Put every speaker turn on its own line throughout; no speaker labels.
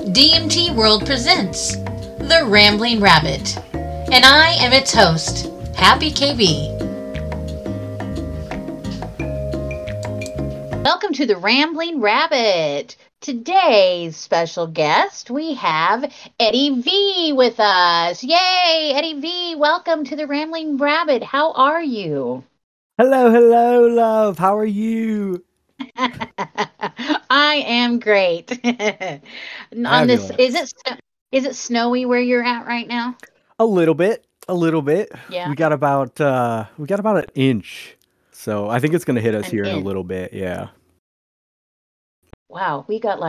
DMT World presents The Rambling Rabbit, and I am its host, Happy KB. Welcome to The Rambling Rabbit. Today's special guest, we have Eddie V with us. Yay, Eddie V, welcome to The Rambling Rabbit. How are you?
Hello, love. How are you?
I am great. On this,
Fabulous.
is it snowy where you're at right now?
A little bit.
Yeah,
We got about an inch. So I think it's gonna hit us
an
here in a
inch.
little bit. Yeah.
Wow, we got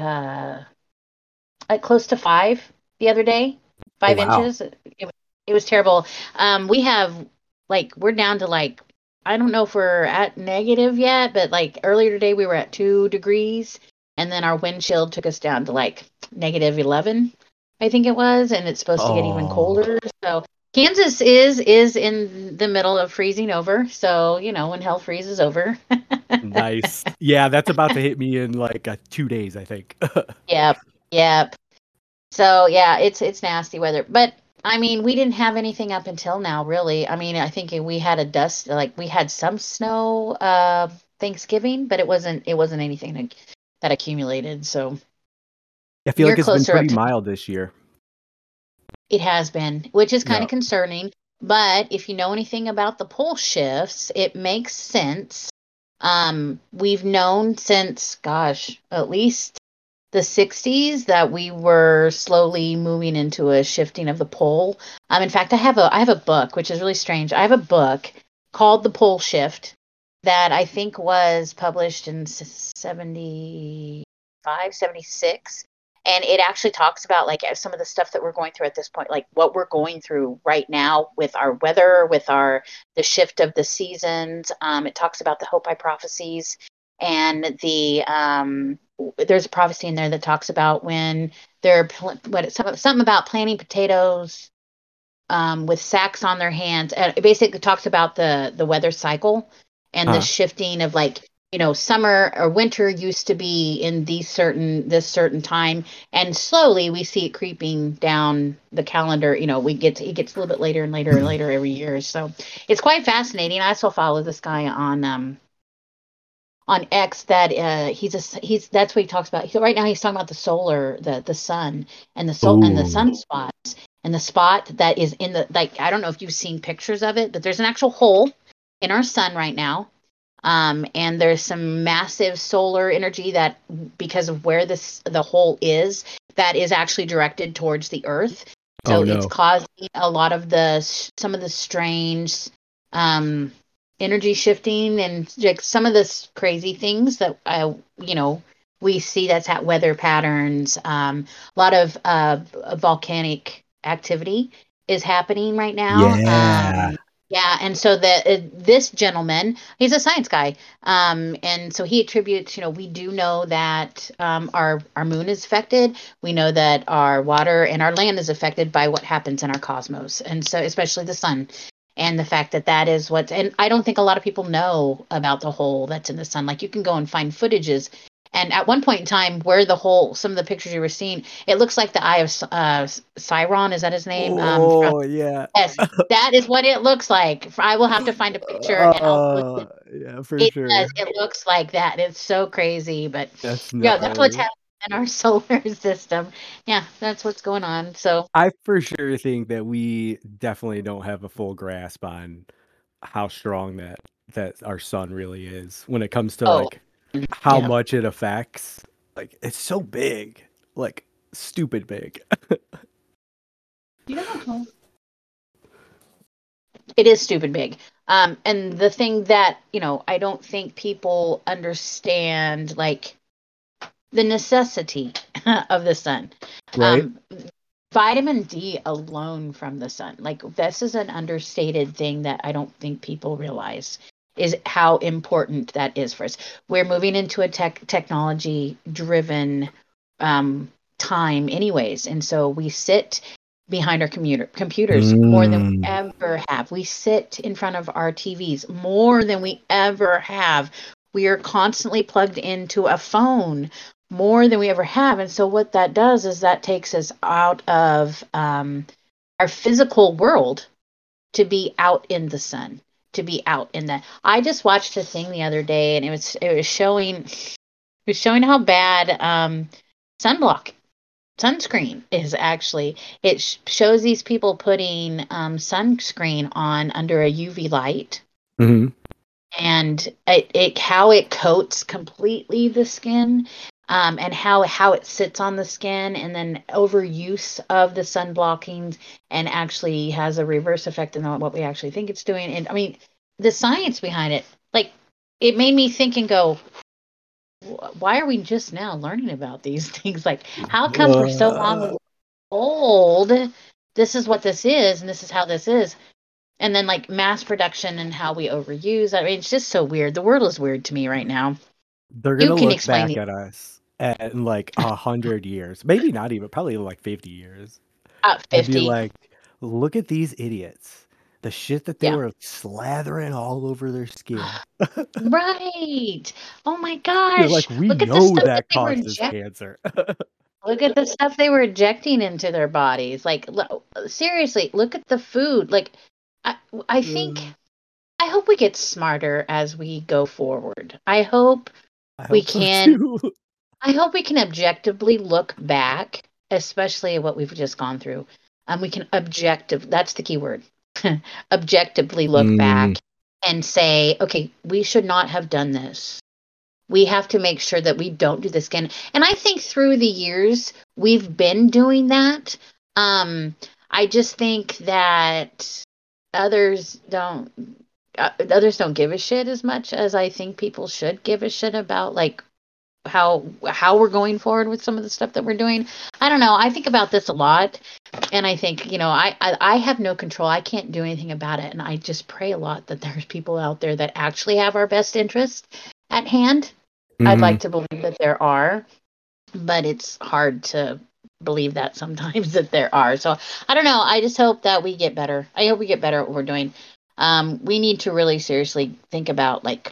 like close to 5 the other day,
Oh,
five
wow.
inches. It was terrible. We have we're down to I don't know if we're at negative yet, but like earlier today we were at 2 degrees, and then our wind chill took us down to like -11, I think it was, and it's supposed to get even
Oh,
colder. So Kansas is in the middle of freezing over. So when hell freezes over.
nice. Yeah, that's about to hit me in like 2 days, I think.
Yep, yep. So yeah, it's nasty weather. But I mean, we didn't have anything up until now, really. I mean, I think we had a dust, like we had some snow Thanksgiving, but it wasn't anything that accumulated. So
I feel
you're
like it's been
closer up
pretty
to
mild this year.
it has been, which is kind
Yeah.
of concerning. But if you know anything about the pole shifts, it makes sense. We've known since, gosh, at least the 60s that we were slowly moving into a shifting of the pole. In fact, I have a book, which is really strange. I have a book called The Pole Shift that I think was published in 75, 76. And it actually talks about like some of the stuff that we're going through at this point, like what we're going through right now with our weather, with the shift of the seasons. It talks about the Hopi prophecies and there's a prophecy in there that talks about when something about planting potatoes with sacks on their hands. And it basically talks about the weather cycle and the
Huh.
shifting of summer or winter used to be in this certain time, and slowly we see it creeping down the calendar. It gets a little bit later and later and later every year. So it's quite fascinating. I also follow this guy on X that he's that's what he talks about. Right now he's talking about the sun and the
Ooh.
sunspots and the spot that is in the, like, I don't know if you've seen pictures of it, but there's an actual hole in our sun right now. And there's some massive solar energy that, because of where the hole is, that is actually directed towards the Earth. So
Oh
it's
no.
causing a lot of some of the strange um, energy shifting and like some of this crazy things that we see. That's at weather patterns. A lot of volcanic activity is happening right now.
Yeah.
Yeah, and so this gentleman, he's a science guy, and so he attributes. We do know that our moon is affected. We know that our water and our land is affected by what happens in our cosmos, and so especially the sun, and the fact that that is what. And I don't think a lot of people know about the hole that's in the sun. Like, you can go and find footages. And at one point in time, where some of the pictures you were seeing, it looks like the Eye of Sauron. Is that his name?
Oh yeah.
Yes, that is what it looks like. I will have to find a picture and I'll post it.
Yeah, for
It does.
sure.
It looks like that. It's so crazy, but
That's
yeah, that's what's
gnarly.
happening in our solar system. Yeah, that's what's going on. So,
I for sure think that we definitely don't have a full grasp on how strong that our sun really is when it comes to
oh,
like how
yeah.
much it affects. Like it's so big, like stupid big.
Yeah. It is stupid big. And the thing that, I don't think people understand, like, the necessity of the sun.
Right?
Um, Vitamin D alone from the sun, like, this is an understated thing that I don't think people realize, is how important that is for us. We're moving into a technology driven time anyways, and so we sit behind our computers more than we
Mm.
ever have. We sit in front of our TVs more than we ever have. We are constantly plugged into a phone more than we ever have. And so what that does is that takes us out of our physical world to be out in the sun, to be out in the. I just watched a thing the other day, and it was showing how bad sunblock sunscreen is actually. It shows these people putting sunscreen on under a UV light,
Hmm.
and it how it coats completely the skin, and how it sits on the skin, and then overuse of the sun blockings, and actually has a reverse effect on what we actually think it's doing. And I mean, the science behind it, like, it made me think and go, why are we just now learning about these things? Like, how come for so long we were told this is what this is and this is how this is, and then like mass production and how we overuse. I mean, it's just so weird. The world is weird to me right now.
They're
You
gonna
can
look
explain
back
the
at us in like 100 years, maybe not even, probably like 50 years, and be
50.
like, "Look at these idiots! The shit that they
Yeah.
were slathering all over their skin."
Right. Oh my
They're
gosh.
like, "We
Look at the
know
stuff that
that
they were
causes
injecting.
cancer."
Look at the stuff they were injecting into their bodies. Like, seriously, look at the food. Like, I, I think,
Mm,
I hope we get smarter as we go forward. I hope
I
we
hope so
can
too.
I hope we can objectively look back, especially at what we've just gone through. We can that's the key word. Objectively look
Mm,
back and say, okay, we should not have done this. We have to make sure that we don't do this again. And I think through the years, we've been doing that. Um, I just think that others don't others don't give a shit as much as I think people should give a shit about, like, how we're going forward with some of the stuff that we're doing. I don't know. I think about this a lot, and I think, I have no control. I can't do anything about it, and I just pray a lot that there's people out there that actually have our best interest at hand. I'd
mhm.
like to believe that there are, but it's hard to believe that sometimes that there are. So I don't know. I just hope that we get better. I hope we get better at what we're doing. We need to really seriously think about, like,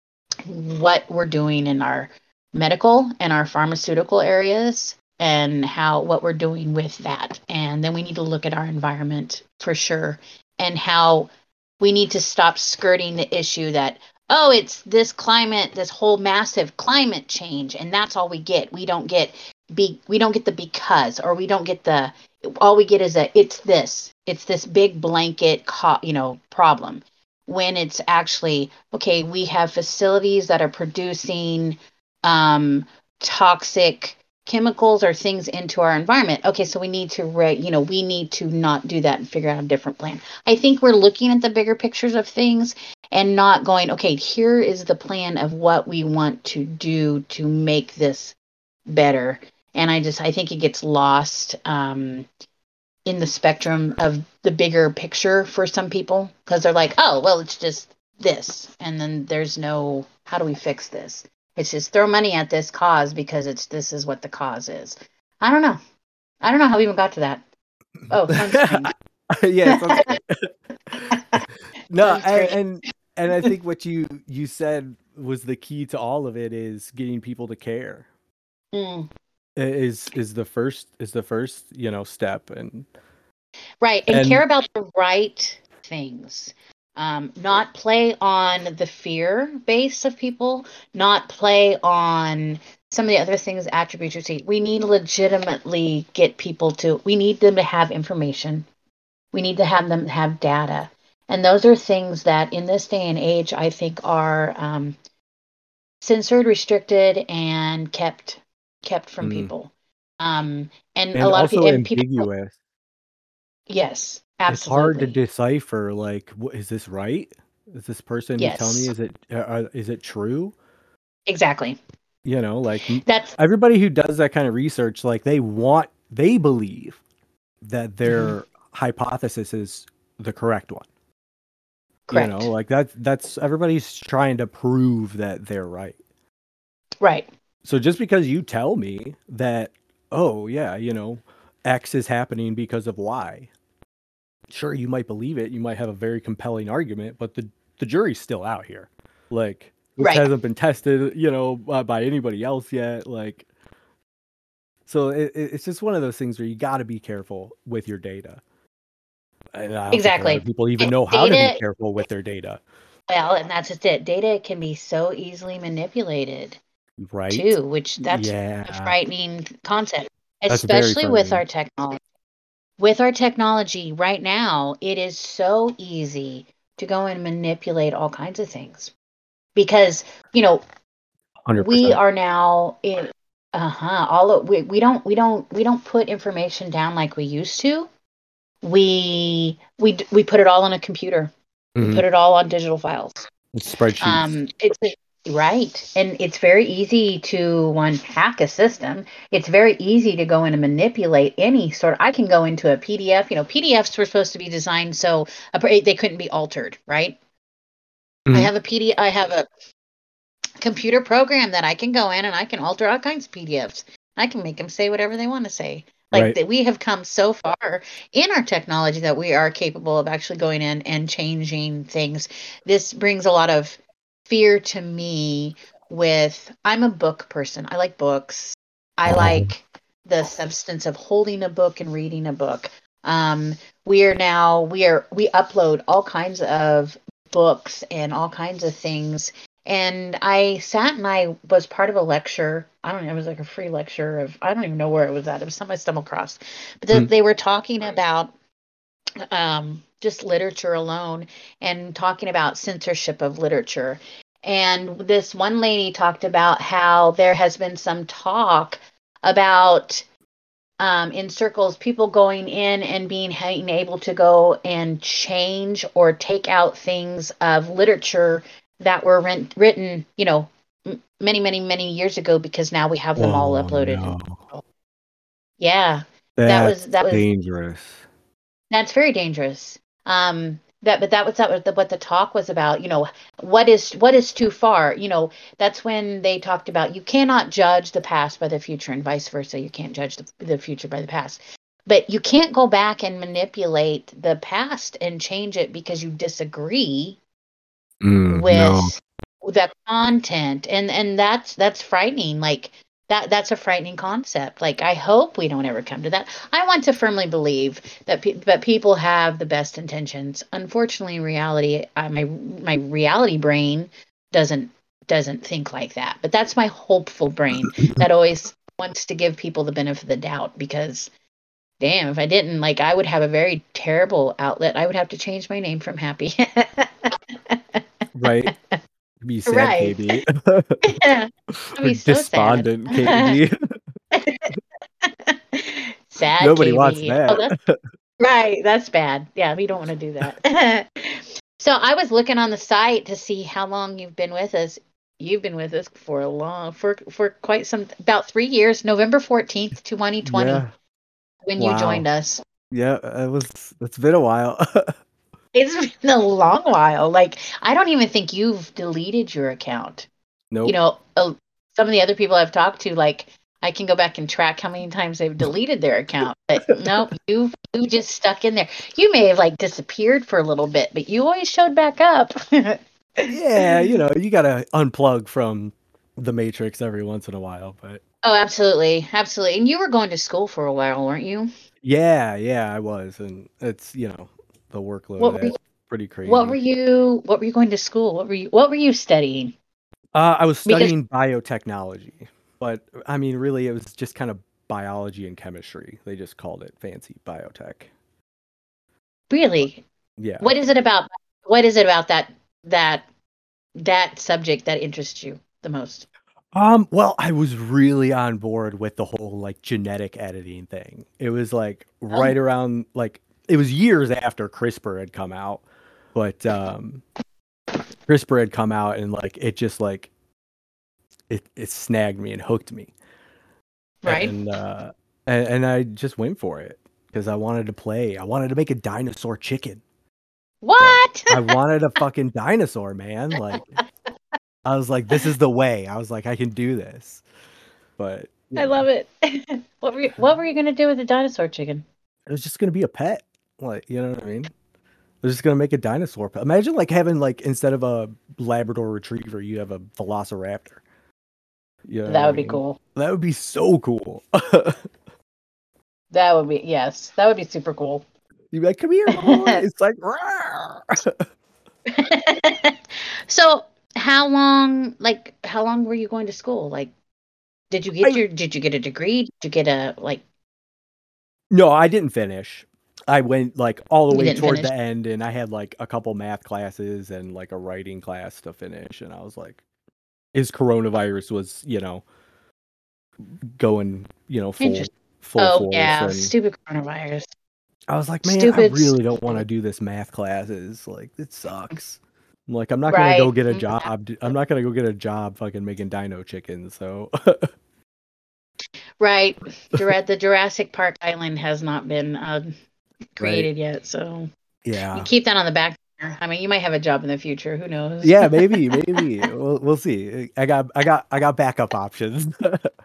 what we're doing in our medical and our pharmaceutical areas, and how what we're doing with that. And then we need to look at our environment for sure, and how we need to stop skirting the issue that, oh, it's this climate, this whole massive climate change, and that's all we get. We don't get the because, or we don't get the, all we get is a, it's this big blanket problem, when it's actually, okay, we have facilities that are producing um, toxic chemicals or things into our environment. Okay, so we need to we need to not do that and figure out a different plan. I think we're looking at the bigger pictures of things, and not going, okay, here is the plan of what we want to do to make this better. And I think it gets lost in the spectrum of the bigger picture for some people, because they're like, oh, well, it's just this. And then there's no, how do we fix this? It's just throw money at this cause because this is what the cause is. I don't know. I don't know how we even got to that. Oh, sunscreen.
Yeah, it sounds great. No,
Sunscreen.
and I think what you said was the key to all of it, is getting people to care.
Mm,
Is the first step,
right. And care
and
about the right things. Not play on the fear base of people, not play on some of the other things, attributes you see. We need to legitimately get people to, we need them to have information. We need to have them have data. And those are things that in this day and age, I think are censored, restricted, and kept from
mm,
people. And a
and
lot of
also
people, and people,
ambiguous.
yes,
It's hard to
absolutely.
decipher, like, is this right? Is this person who's telling me,
Yes,
is it true?
exactly.
Like,
That's
everybody who does that kind of research, like, they believe that
mhm,
their hypothesis is the correct one.
correct.
Like, that's everybody's trying to prove that they're right.
Right.
So just because you tell me that, oh yeah, X is happening because of Y, sure, you might believe it. You might have a very compelling argument, but the jury's still out here. Like, this
Right.
hasn't been tested, by anybody else yet. Like, So it's just one of those things where you got to be careful with your data. And I don't think a lot of
Exactly.
people even know how to be
Data,
careful with their data,
well, and that's just it. Data can be so easily manipulated
right?
too, which that's a
Yeah,
frightening concept,
that's very
especially with
frightening.
our technology. With our technology right now, it is so easy to go and manipulate all kinds of things because, you know, we
100%.
are now in all of, we don't put information down like we used to. We put it all on a computer. We
Hmm.
put it all on digital files.
It's spreadsheets.
It's right, and it's very easy to one hack a system. It's very easy to go in and manipulate any sort. I can go into a PDF. You know, PDFs were supposed to be designed so they couldn't be altered, right? I
Mhm.
have a PDF. I have a computer program that I can go in and I can alter all kinds of PDFs. I can make them say whatever they want to say. Like
Right.
that, we have come so far in our technology that we are capable of actually going in and changing things. This brings a lot of fear to me. I'm a book person. I like books. I
Oh,
like the substance of holding a book and reading a book. Um, we upload all kinds of books and all kinds of things, and I sat and I was part of a lecture. I don't know, it was like a free lecture of, I don't even know where it was at. It was something I stumbled across. But
mm,
they were talking about just literature alone and talking about censorship of literature. And this one lady talked about how there has been some talk about in circles, people going in and being able to go and change or take out things of literature that were written, many, many, many years ago because now we have them all
oh
uploaded.
no.
Yeah, that was
That's
that was
dangerous.
that's very dangerous. That was what the talk was about. What is too far? That's when they talked about you cannot judge the past by the future, and vice versa. You can't judge the future by the past, but you can't go back and manipulate the past and change it because you disagree
No.
with the content, and that's frightening. Like that's a frightening concept. Like I hope we don't ever come to that. I want to firmly believe that people have the best intentions. Unfortunately, in reality, my reality brain doesn't doesn't think like that. But that's my hopeful brain that always wants to give people the benefit of the doubt, because damn, if I didn't, like, I would have a very terrible outlet. I would have to change my name from Happy.
Right? Be sad,
Right.
KB.
I'd
Or
be so sad.
despondent, KB.
Sad
Nobody wants
KB. Oh,
that.
that's right. That's bad. Yeah, we don't want to do that. So I was looking on the site to see how long you've been with us. You've been with us for quite some, about 3 years. November 14th, 2020,
Yeah.
when you joined
Wow.
us.
Yeah, it's been a while.
It's been a long while. Like, I don't even think you've deleted your account. you
Nope.
know, uh, some of the other people I've talked to, like, I can go back and track how many times they've deleted their account. But no, you just stuck in there. You may have like disappeared for a little bit, but you always showed back up.
Yeah, you gotta unplug from the matrix every once in a while, but
Oh, absolutely, absolutely. And you were going to school for a while, weren't you?
yeah, I was, and it's, the workload
What were you,
that's pretty
what were
crazy.
you what were you going to school? What were you studying?
I was
Because
studying biotechnology, but I mean, really, it was just kind of biology and chemistry. They just called it fancy biotech. But
really,
yeah.
what is it about that that subject that interests you the most?
Well, I was really on board with the whole like genetic editing thing. It was like
Oh,
right around like it was years after CRISPR had come out, but CRISPR had come out and like it just like it snagged me and hooked me.
right.
And and I just went for it because I wanted to play. I wanted to make a dinosaur chicken. Like
What?
I wanted a fucking dinosaur, man. Like I was like, this is the way. I was like, I can do this. But
I love it. What were you gonna do with the dinosaur chicken?
it was just gonna be a pet. Like, you know what I mean? They're just gonna make a dinosaur pet. Imagine like having like instead of a Labrador Retriever, you have a Velociraptor. You know
That
what I
would be
mean?
cool.
That would be so cool.
That would be, yes, that would be super cool.
You'd be like, come here, boy. It's like, "Rawr."
So, how long were you going to school? Like,
I
did you get a degree? Did you get a, like,
no, I didn't finish. I went like all the
you
way
didn't
toward
finish?
the end, and I had like a couple math classes and like a writing class to finish. And I was like, his coronavirus was, going, full
Interesting.
full
Oh,
force,
yeah,
and
stupid coronavirus.
I was like, man, I
Stupid,
really don't want to
stupid.
do this math classes. Like, it sucks. I'm like, I'm not gonna go
Right.
get a
Mm,
job. I'm not gonna go get a job fucking making dino chicken. So
right. The Jurassic Park Island has not been
right,
created yet, so you
yeah,
keep that on the back burner. I mean, you might have a job in the future. Who knows?
yeah, maybe we'll see. I got backup options.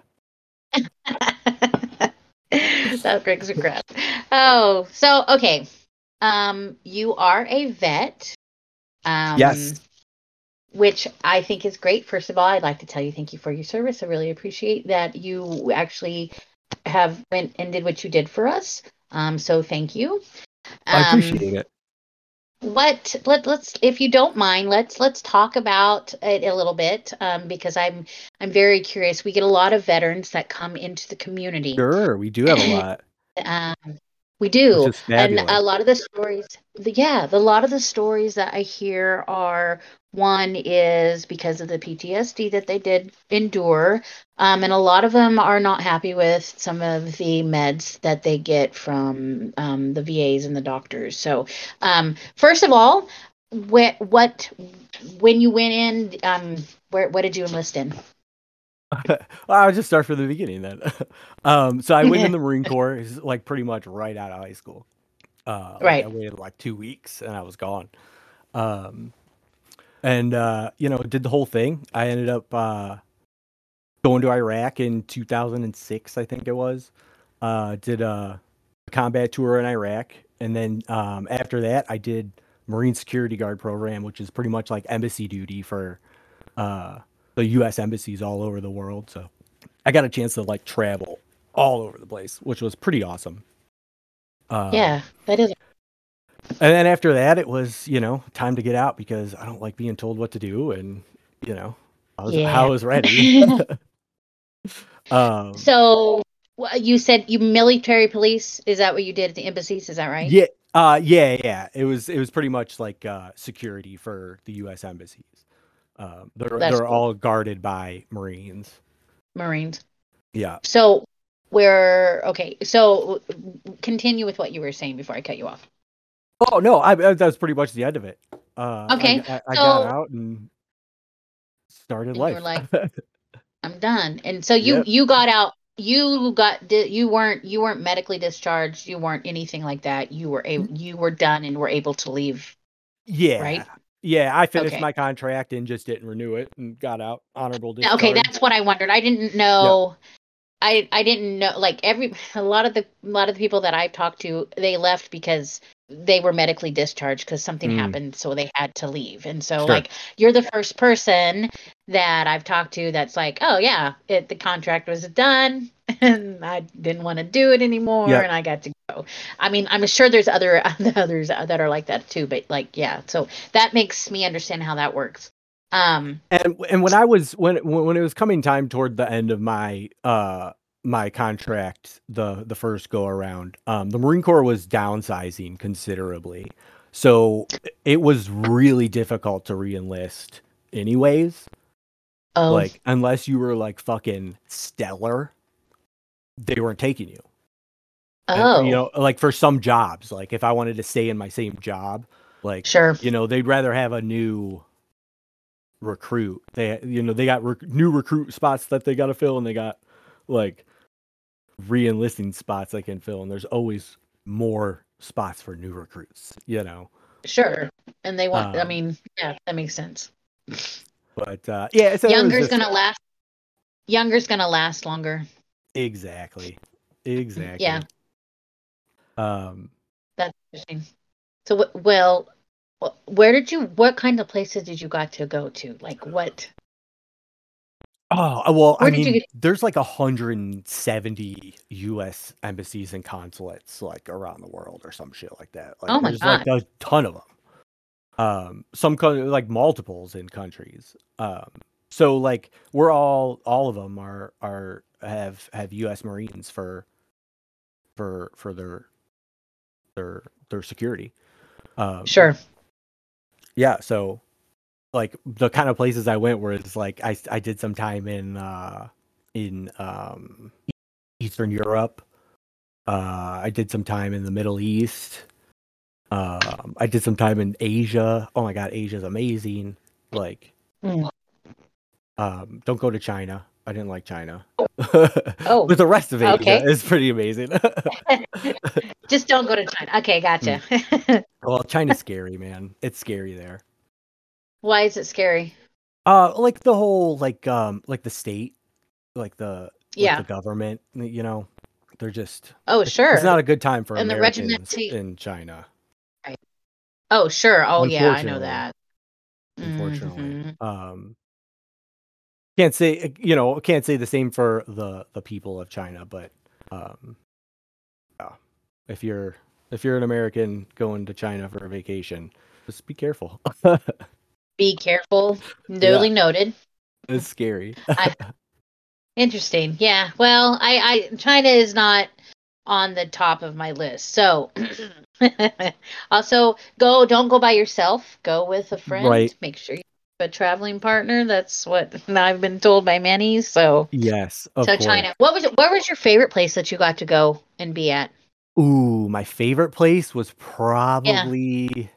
That brings a crap. Oh, so okay. You are a vet. Um,
Yes,
which I think is great. First of all, I'd like to tell you thank you for your service. I really appreciate that you actually have went and did what you did for us. So thank you.
I
Um,
appreciate it.
let's if you don't mind, let's talk about it a little bit, because I'm very curious. We get a lot of veterans that come into the community.
Sure, we do have a lot,
um, we
which
do,
is
and
fabulous.
a lot of the stories, a lot of the stories that I hear are, one is because of the PTSD that they did endure, and a lot of them are not happy with some of the meds that they get from the VAs and the doctors. So, first of all, what when you went in, what did you enlist in?
Well, I'll just start from the beginning then. So I went in the Marine Corps, is like pretty much right out of high school. Like I
Right.
waited like 2 weeks and I was gone. Um, and did the whole thing. I ended up going to Iraq in 2006, I think it was. Did a combat tour in Iraq, and then after that, I did Marine Security Guard program, which is pretty much like embassy duty for uh, the U.S. embassies all over the world. So I got a chance to like travel all over the place, which was pretty awesome. Um,
Yeah, that is.
and then after that, it was time to get out because I don't like being told what to do, and you know I
Yeah.
was ready. um,
So, you said you military police. Is that what you did at the embassies? Is that right?
yeah, yeah. It was pretty much like security for the U.S. embassies. They're
That's
they're
cool.
all guarded by Marines.
Marines.
Yeah.
So, we're okay. So, continue with what you were saying before I cut you off.
Oh no, that's pretty much the end of it.
Okay.
I got
So,
out and started
and you were
life.
like, I'm done. And so
Yep.
you got out. You weren't medically discharged. You weren't anything like that. You were done and were able to leave,
Yeah.
right?
Yeah, I finished
Okay.
my contract and just didn't renew it and got out honorable
Okay,
discharge.
that's what I wondered. I didn't
Yep.
know. I didn't know, like, a lot of the people that I've talked to, they left because they were medically discharged because something
Mm,
happened, so they had to leave. And so,
sure.
like, you're the first person that I've talked to that's like, oh yeah, the contract was done and I didn't want to do it anymore
Yep.
and I got to go. I mean, I'm sure there's others that are like that too, but like, yeah, so that makes me understand how that works. Um,
And when I was when it was coming time toward the end of my contract, the first go around, the Marine Corps was downsizing considerably. So it was really difficult to reenlist anyways.
oh,
Like unless you were like fucking stellar, they weren't taking you. And
oh,
like for some jobs, like if I wanted to stay in my same job, like
sure.
they'd rather have a new recruit. They got new recruit spots that they got to fill, and they got like re-enlisting spots they can fill, and there's always more spots for new recruits.
Sure. And they want, I
Um,
mean, yeah, that makes sense.
but yeah, so it was
Younger's
just
gonna last Younger's gonna last longer.
exactly,
Yeah,
exactly. Um,
that's interesting. So well, what kind of places did you got to go to? Like what?
Oh, well, I
Where did you
mean,
get?
there's like 170 US embassies and consulates like around the world or some shit like that. Like
Oh my
there's like
God.
a ton of them. Like multiples in countries. So like we're all of them have US Marines for their security. Um,
Sure.
yeah, so like the kind of places I went where it's like I did some time in Eastern Europe. I did some time in the Middle East. I did some time in Asia. Oh my god, Asia's amazing. Like,
Mm.
don't go to China. I didn't like China.
Oh,
But the rest of Asia
okay.
is pretty amazing.
Just don't go to China. Okay,
Mm.
gotcha.
Well, China's scary, man. It's scary there.
Why is it scary?
Like the whole like the state, like the
Yeah.
government, you know, they're just
Oh,
it's
sure.
not a good time for
And the
Americans
regimentation.
in China,
Right. Oh, sure. Oh, yeah, I know
unfortunately.
that.
Unfortunately.
Hmm.
Can't say the same for the people of China, but um yeah, if you're an American going to China for a vacation, just be careful.
Be careful.
Yeah,
Duly noted.
it's scary.
I Interesting. Yeah. Well, China is not on the top of my list. So also don't go by yourself. Go with a friend.
Right.
Make sure you have a traveling partner. That's what I've been told by many.
Yes, of
So
course.
China. Where was your favorite place that you got to go and be at?
Ooh, my favorite place was
Yeah.
probably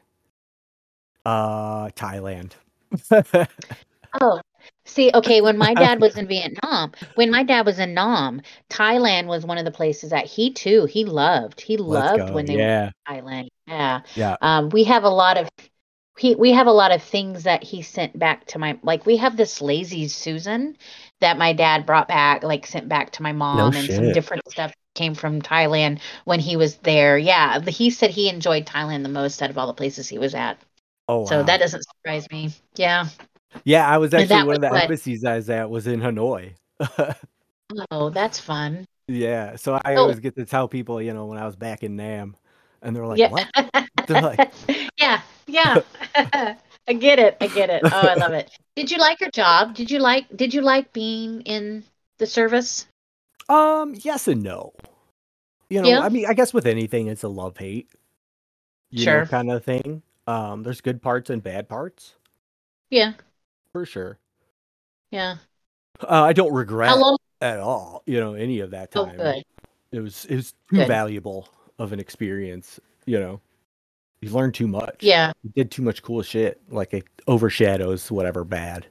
Thailand.
Oh, see, okay, when my dad was in Nam, Thailand was one of the places that he loved. He
Let's
loved
go.
when they went
Yeah.
to Thailand. Yeah.
Yeah.
We have a lot of we have a lot of things that he sent back to my like we have this lazy Susan that my dad brought back, like sent back to my
No
mom and some
shit.
different stuff came from Thailand when he was there. Yeah, he said he enjoyed Thailand the most out of all the places he was at.
Oh
So that
wow.
doesn't surprise me. Yeah.
Yeah, I was
And
actually
that
one
was
of the
what?
embassies I was at was in Hanoi.
Oh, that's fun.
Yeah, so I
Oh,
always get to tell people, when I was back in Nam, and they're like,
yeah.
"What?" They're like,
Yeah, yeah. I get it. I get it. Oh, I love it. Did you like your job? Did you like being in the service?
yes and no.
Yeah,
I mean, I guess with anything, it's a love hate,
sure.
kind of thing. There's good parts and bad parts
Yeah,
for sure.
yeah.
I don't
How
regret
long?
at all, any of that
Oh,
time.
good,
It was too
good.
valuable of an experience. You know, you learn too much.
Yeah.
You did too much cool shit. Like it overshadows whatever bad.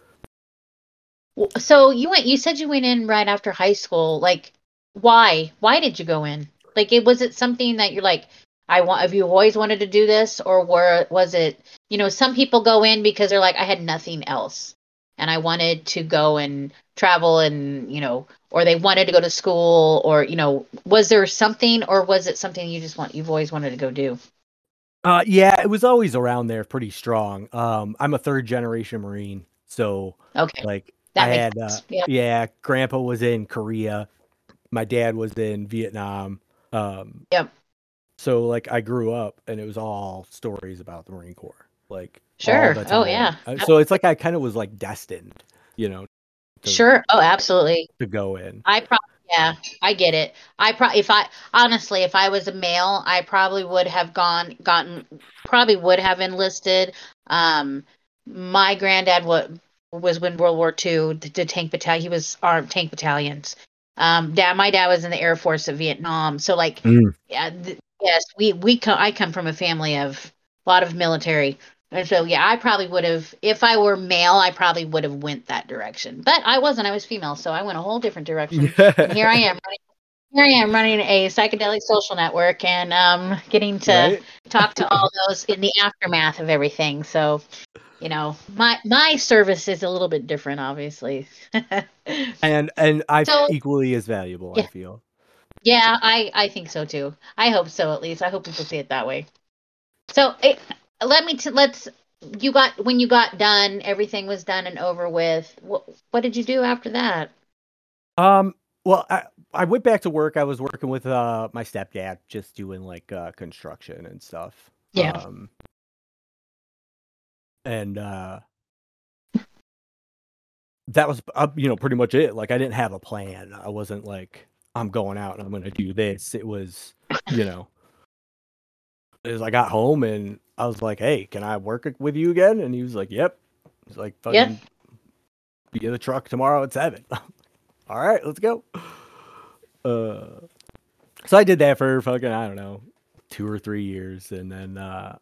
So you said you went in right after high school. Like, why? Why did you go in? Like, was it something that you're like, have you always wanted to do this, or was it, some people go in because they're like, I had nothing else, and I wanted to go and travel, and or they wanted to go to school, or was there something, or was it something you've always wanted to go do?
Yeah, it was always around there, pretty strong. I'm a third generation Marine, so
Okay,
like I
that makes
had,
sense. Yeah.
yeah, Grandpa was in Korea, my dad was in Vietnam. Um,
Yep.
so like I grew up, and it was all stories about the Marine Corps, like all
Sure.
the
Oh
time.
yeah.
So it's like I kind of was like destined, to
Sure. Oh, absolutely.
go in.
I probably, yeah, I get it. I probably, if I honestly, if I was a male, I probably would have probably would have enlisted. Um, my granddad was in World War II, the tank battalion. He was armed tank battalions. My dad was in the Air Force of Vietnam. So like,
Mm.
yeah, yes, I come from a family of a lot of military. And so, yeah, I probably would have, if I were male, I probably would have went that direction. But I wasn't. I was female, so I went a whole different direction. And here I am. Here I am running a psychedelic social network and getting to
Right?
talk to all those in the aftermath of everything. So, my service is a little bit different, obviously.
And I
So,
equally as valuable, I
yeah,
feel.
yeah, I think so too. I hope so, at least. I hope people see it that way. So, let's when you got done, everything was done and over with. What did you do after that?
Um, well, I went back to work. I was working with my stepdad, just doing like construction and stuff.
Yeah.
And that was pretty much it. Like I didn't have a plan. I wasn't like I'm going out and I'm going to do this. It was, you know, as I got home and I was like, "Hey, can I work with you again?" And he was like, "Yep." He's like,
Yep.
"Fucking be in the truck tomorrow at 7." All right, let's go. Uh, so I did that for fucking, I don't know, 2 or 3 years, and then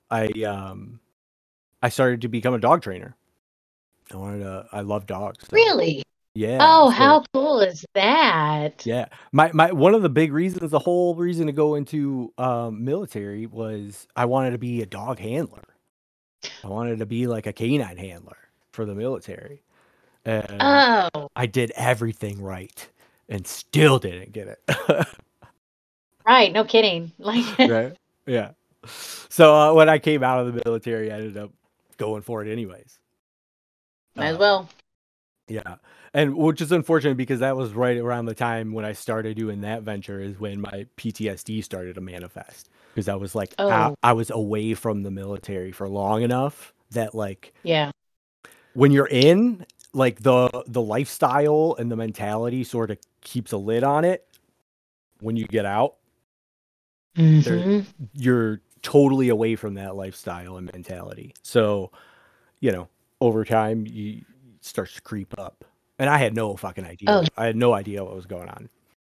I started to become a dog trainer. I love dogs, so
Really?
yeah.
Oh,
So
how cool is that?
yeah, my one of the big reasons, the whole reason to go into military was I wanted to be a dog handler. I wanted to be like a canine handler for the military, and
Oh,
I did everything right, and still didn't get it.
right. No kidding. Like,
Right? Yeah. So when I came out of the military, I ended up going for it anyways.
might as
Um,
well.
yeah, and which is unfortunate because that was right around the time when I started doing that venture is when my PTSD started to manifest because I was like
Oh,
I was away from the military for long enough that like
yeah.
when you're in like the lifestyle and the mentality sort of keeps a lid on it. When you get out, there
Hmm.
you're totally away from that lifestyle and mentality. So, you know, over time you it starts to creep up. And I had no fucking idea.
Oh,
I had no idea what was going on.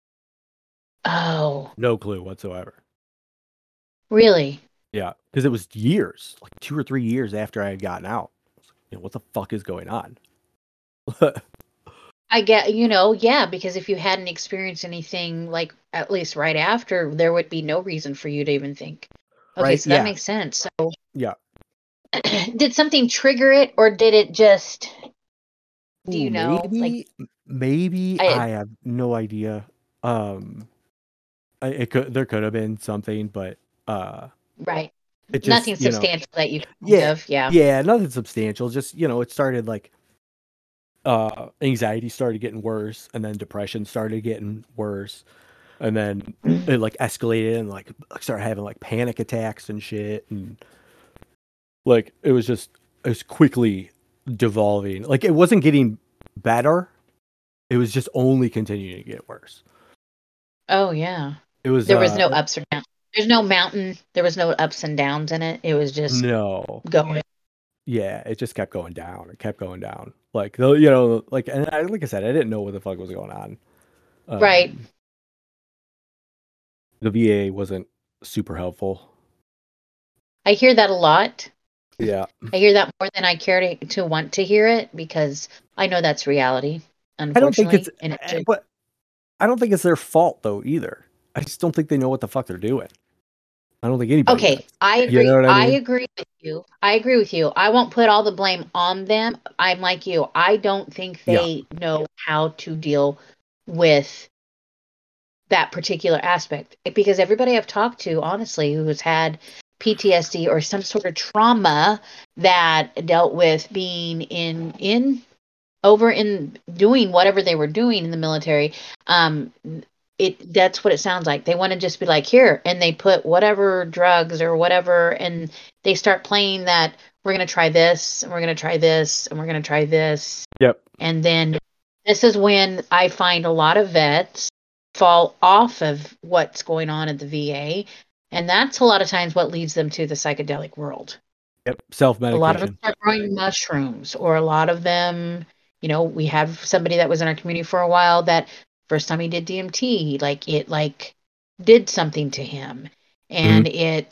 oh,
No clue whatsoever.
really?
Yeah, because it was years, like 2 or 3 years after I had gotten out. What the fuck is going on?
I get, yeah, because if you hadn't experienced anything like at least right after, there would be no reason for you to even think. Okay,
Right?
so that
Yeah.
makes sense. So,
Yeah.
did something trigger it, or did it just, do
Ooh,
you know? Like,
maybe
I,
I have no idea. Um, there could have been something, but uh,
right.
it just
Nothing substantial that you can think
yeah,
of. Yeah.
yeah, nothing substantial. Just it started like anxiety started getting worse, and then depression started getting worse, and then it like escalated and like I started having like panic attacks and shit, and like it was quickly devolving. Like it wasn't getting better. It was just only continuing to get worse.
Oh, yeah.
It was
There was no ups or downs. There's no mountain. There was no ups and downs in it. It was just
no.
going.
Yeah, it just kept going down. It kept going down. Like like like I said, I didn't know what the fuck was going on.
Right.
Um, the VA wasn't super helpful.
I hear that a lot.
Yeah.
I hear that more than I care to want to hear it because I know that's reality,
I don't think it's
unfortunately. And it just,
but I don't think it's their fault though either. I just don't think they know what the fuck they're doing. I don't think anybody does.
okay, I
You know
agree.
what I
I
mean?
agree with you. I agree with you. I won't put all the blame on them. I'm like you. I don't think
Yeah.
they know how to deal with that particular aspect because everybody I've talked to, honestly, who has had PTSD or some sort of trauma that dealt with being in over in doing whatever they were doing in the military, um that's what it sounds like. They want to just be like, here, and they put whatever drugs or whatever, and they start playing that we're going to try this and we're going to try this and we're going to try this.
Yep.
And then this is when I find a lot of vets fall off of what's going on at the VA, and that's a lot of times what leads them to the psychedelic world.
Yep.
A lot of them
Self-medication.
start growing mushrooms, or a lot of them, we have somebody that was in our community for a while that first time he did DMT, like it like did something to him,
Mhm.
and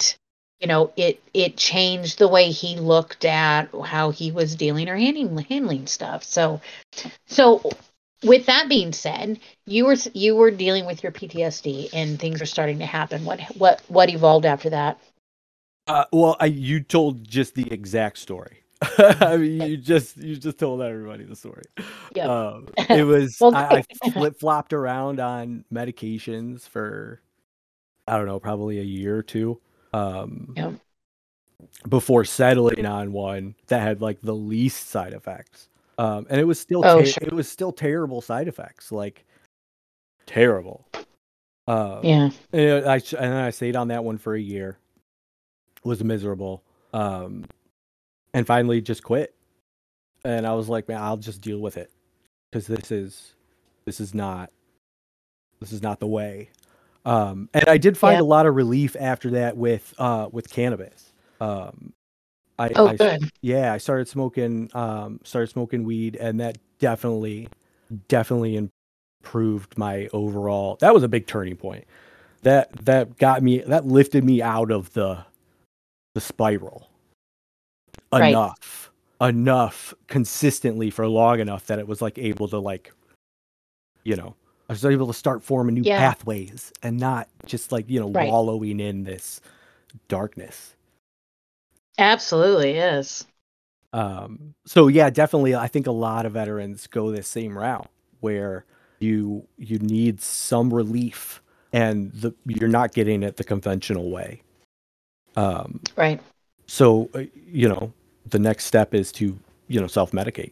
it changed the way he looked at how he was dealing or handling stuff. So with that being said, you were dealing with your PTSD and things were starting to happen. What evolved after that?
Well, you told just the exact story. I mean, you just told everybody the story.
Yep.
It was
Well,
I
great.
flip flopped around on medications for I don't know, probably a year or two. Um,
Yep.
before settling on one that had like the least side effects. And it was still
Oh, sure.
it was still terrible side effects, like terrible.
Yeah.
And I stayed on that one for a year. Was miserable. And finally just quit. And I was like, man, I'll just deal with it because this is not the way. And I did find
Yeah.
a lot of relief after that with cannabis.
Oh,
I
good.
yeah, I started smoking weed, and that definitely improved my overall. That was a big turning point. That lifted me out of the spiral
Right.
enough consistently for long enough that it was like able to like, I was able to start forming new
Yeah.
pathways and not just like,
Right.
wallowing in this darkness.
Absolutely is.
So yeah, definitely I think a lot of veterans go this same route where you need some relief and you're not getting it the conventional way.
Right.
So the next step is to, self-medicate.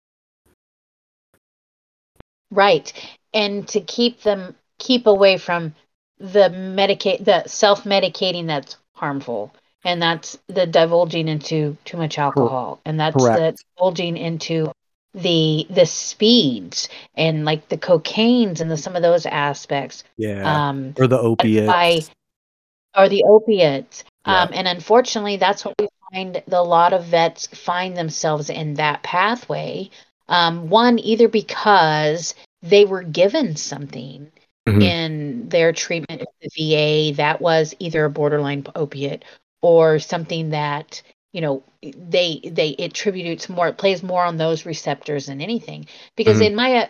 Right. And to keep away from the self-medicating that's harmful. And that's the divulging into too much
Cor-
alcohol. And that's the
Correct.
divulging into the speeds and like the cocaines and some of those aspects.
Yeah.
Um,
Or the
that's why
opiates.
or the opiates.
Yeah.
And unfortunately, that's what we find a lot of vets find themselves in that pathway. One, either because they were given something
Mhm.
in their treatment at the VA that was either a borderline opiate or something that they attributes more, it plays more on those receptors than anything. Because
Mhm.
in my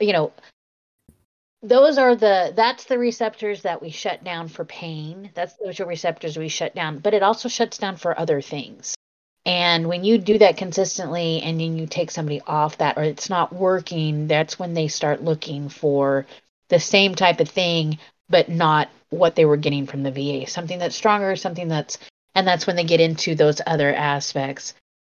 that's the receptors that we shut down for pain. Those are receptors we shut down, but it also shuts down for other things. And when you do that consistently and then you take somebody off that or it's not working, that's when they start looking for the same type of thing, but not what they were getting from the VA. Something that's stronger, and that's when they get into those other aspects.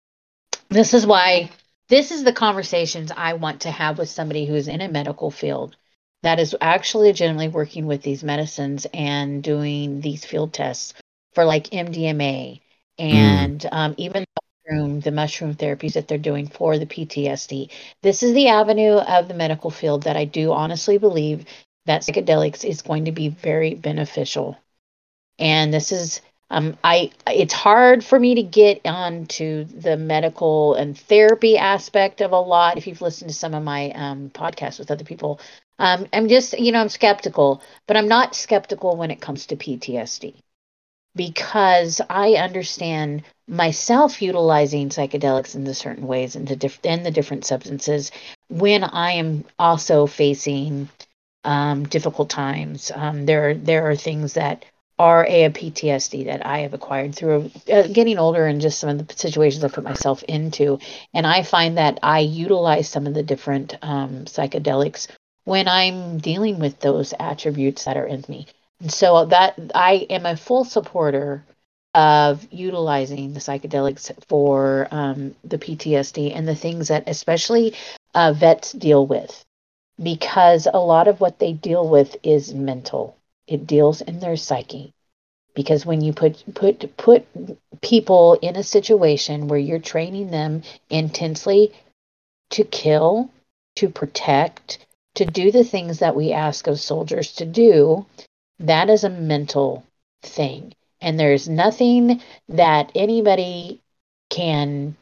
This is the conversations I want to have with somebody who's in a medical field that is actually legitimately working with these medicines and doing these field tests for like MDMA
Mm.
and even the mushroom therapies that they're doing for the PTSD. This is the avenue of the medical field that I do honestly believe that psychedelics is going to be very beneficial. And this is I it's hard for me to get onto the medical and therapy aspect of a lot. If you've listened to some of my podcasts with other people, I'm just I'm skeptical, but I'm not skeptical when it comes to PTSD because I understand myself utilizing psychedelics in the certain ways and the different substances when I am also facing difficult times. There are things that are a PTSD that I have acquired through getting older and just some of the situations I put myself into. And I find that I utilize some of the different psychedelics when I'm dealing with those attributes that are in me. And so that I am a full supporter of utilizing the psychedelics for the PTSD and the things that especially vets deal with because a lot of what they deal with is mental. It deals in their psyche. Because when you put people in a situation where you're training them intensely to kill, to protect, to do the things that we ask of soldiers to do, that is a mental thing. And there's nothing that anybody can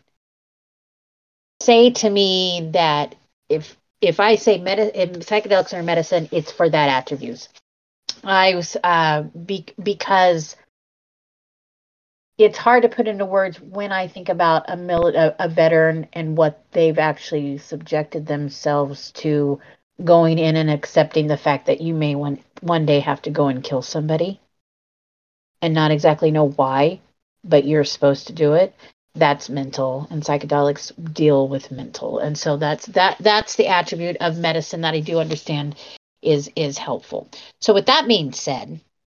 say to me that if I say if psychedelics are medicine, it's for that attributes. I was because it's hard to put into words when I think about a veteran and what they've actually subjected themselves to going in and accepting the fact that you may one day have to go and kill somebody and not exactly know why, but you're supposed to do it. That's mental, and psychedelics deal with mental, and so that's the attribute of medicine that I do understand is helpful. So with that being said,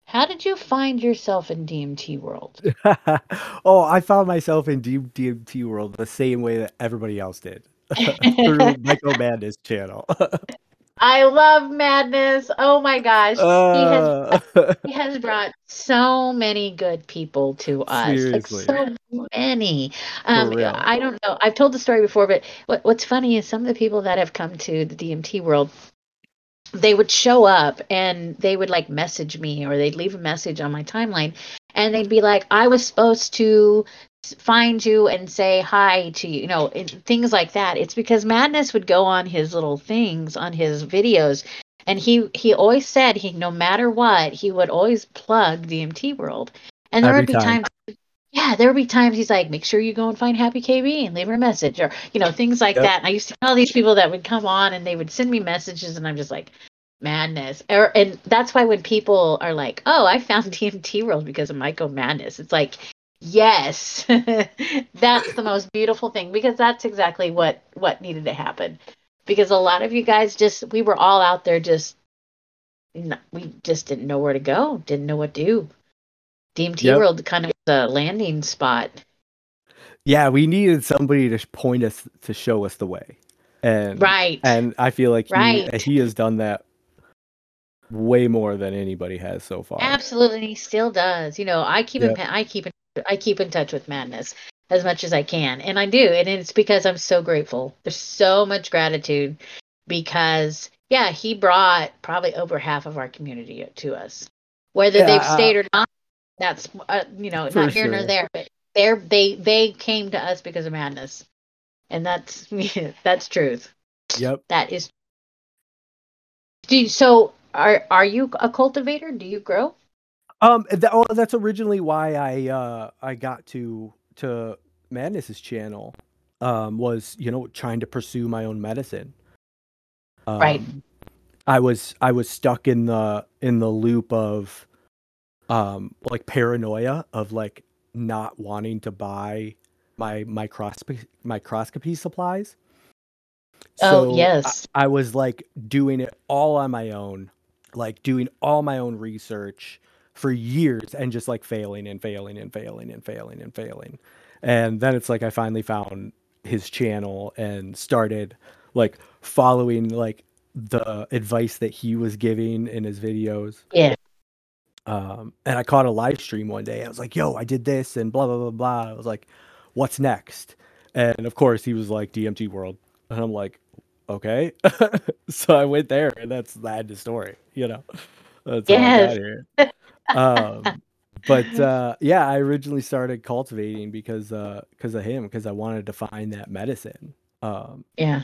How did you find yourself in DMT world?
Oh, I found myself in DMT world the same way that everybody else did through Michael Madness channel.
I love Madness. Oh my gosh. He has
uh,
he has brought so many good people to us. Like
Seriously,
so many.
for real.
I don't know. I've told the story before, but what's funny is some of the people that have come to the DMT world, they would show up and they would like message me or they'd leave a message on my timeline and they'd be like, I was supposed to find you and say hi to you, things like that. It's because Madness would go on his little things on his videos, and he always said he no matter what he would always plug DMT World, and there
Every
would be
time.
times. Yeah, there would be times he's like, make sure you go and find Happy KB and leave her a message, or things like
Yep.
that. And I used to know these people that would come on and they would send me messages, and I'm just like, Madness. And that's why when people are like, "Oh, I found DMT World because of Myco Madness," it's like, yes, that's the most beautiful thing, because that's exactly what needed to happen. Because a lot of you guys we were all out there we just didn't know where to go, didn't know what to do. DMT
Yep.
World kind of was a landing spot.
Yeah, we needed somebody to point us to show us the way. And
Right,
I feel like
right.
he has done that way more than anybody has so far.
Absolutely, and he still does.
Yep.
I keep in touch with Madness as much as I can, and I do, and it's because I'm so grateful. There's so much gratitude because yeah, he brought probably over half of our community to us. Whether
Yeah,
they've stayed or not, that's
for
not here nor
sure.
there. But they came to us because of Madness, and that's that's truth.
Yep.
That is. So are you a cultivator? Do you grow?
That's originally why I got to Madness's channel. Was trying to pursue my own medicine.
Right.
Um, I was stuck in the loop of like paranoia of like not wanting to buy my microscopy supplies.
Oh,
So
yes.
I was like doing it all on my own, like doing all my own research for years and just like failing and failing and failing and failing and failing. And then it's like I finally found his channel and started like following like the advice that he was giving in his videos.
Yeah.
And I caught a live stream one day. I was like, yo, I did this and blah, blah, blah, blah. I was like, what's next? And of course, he was like, DMT World. And I'm like, okay. So I went there, and that's the end of story. That's how I got
Yes.
here. Um, but yeah, I originally started cultivating because of him, because I wanted to find that medicine. Um,
Yeah.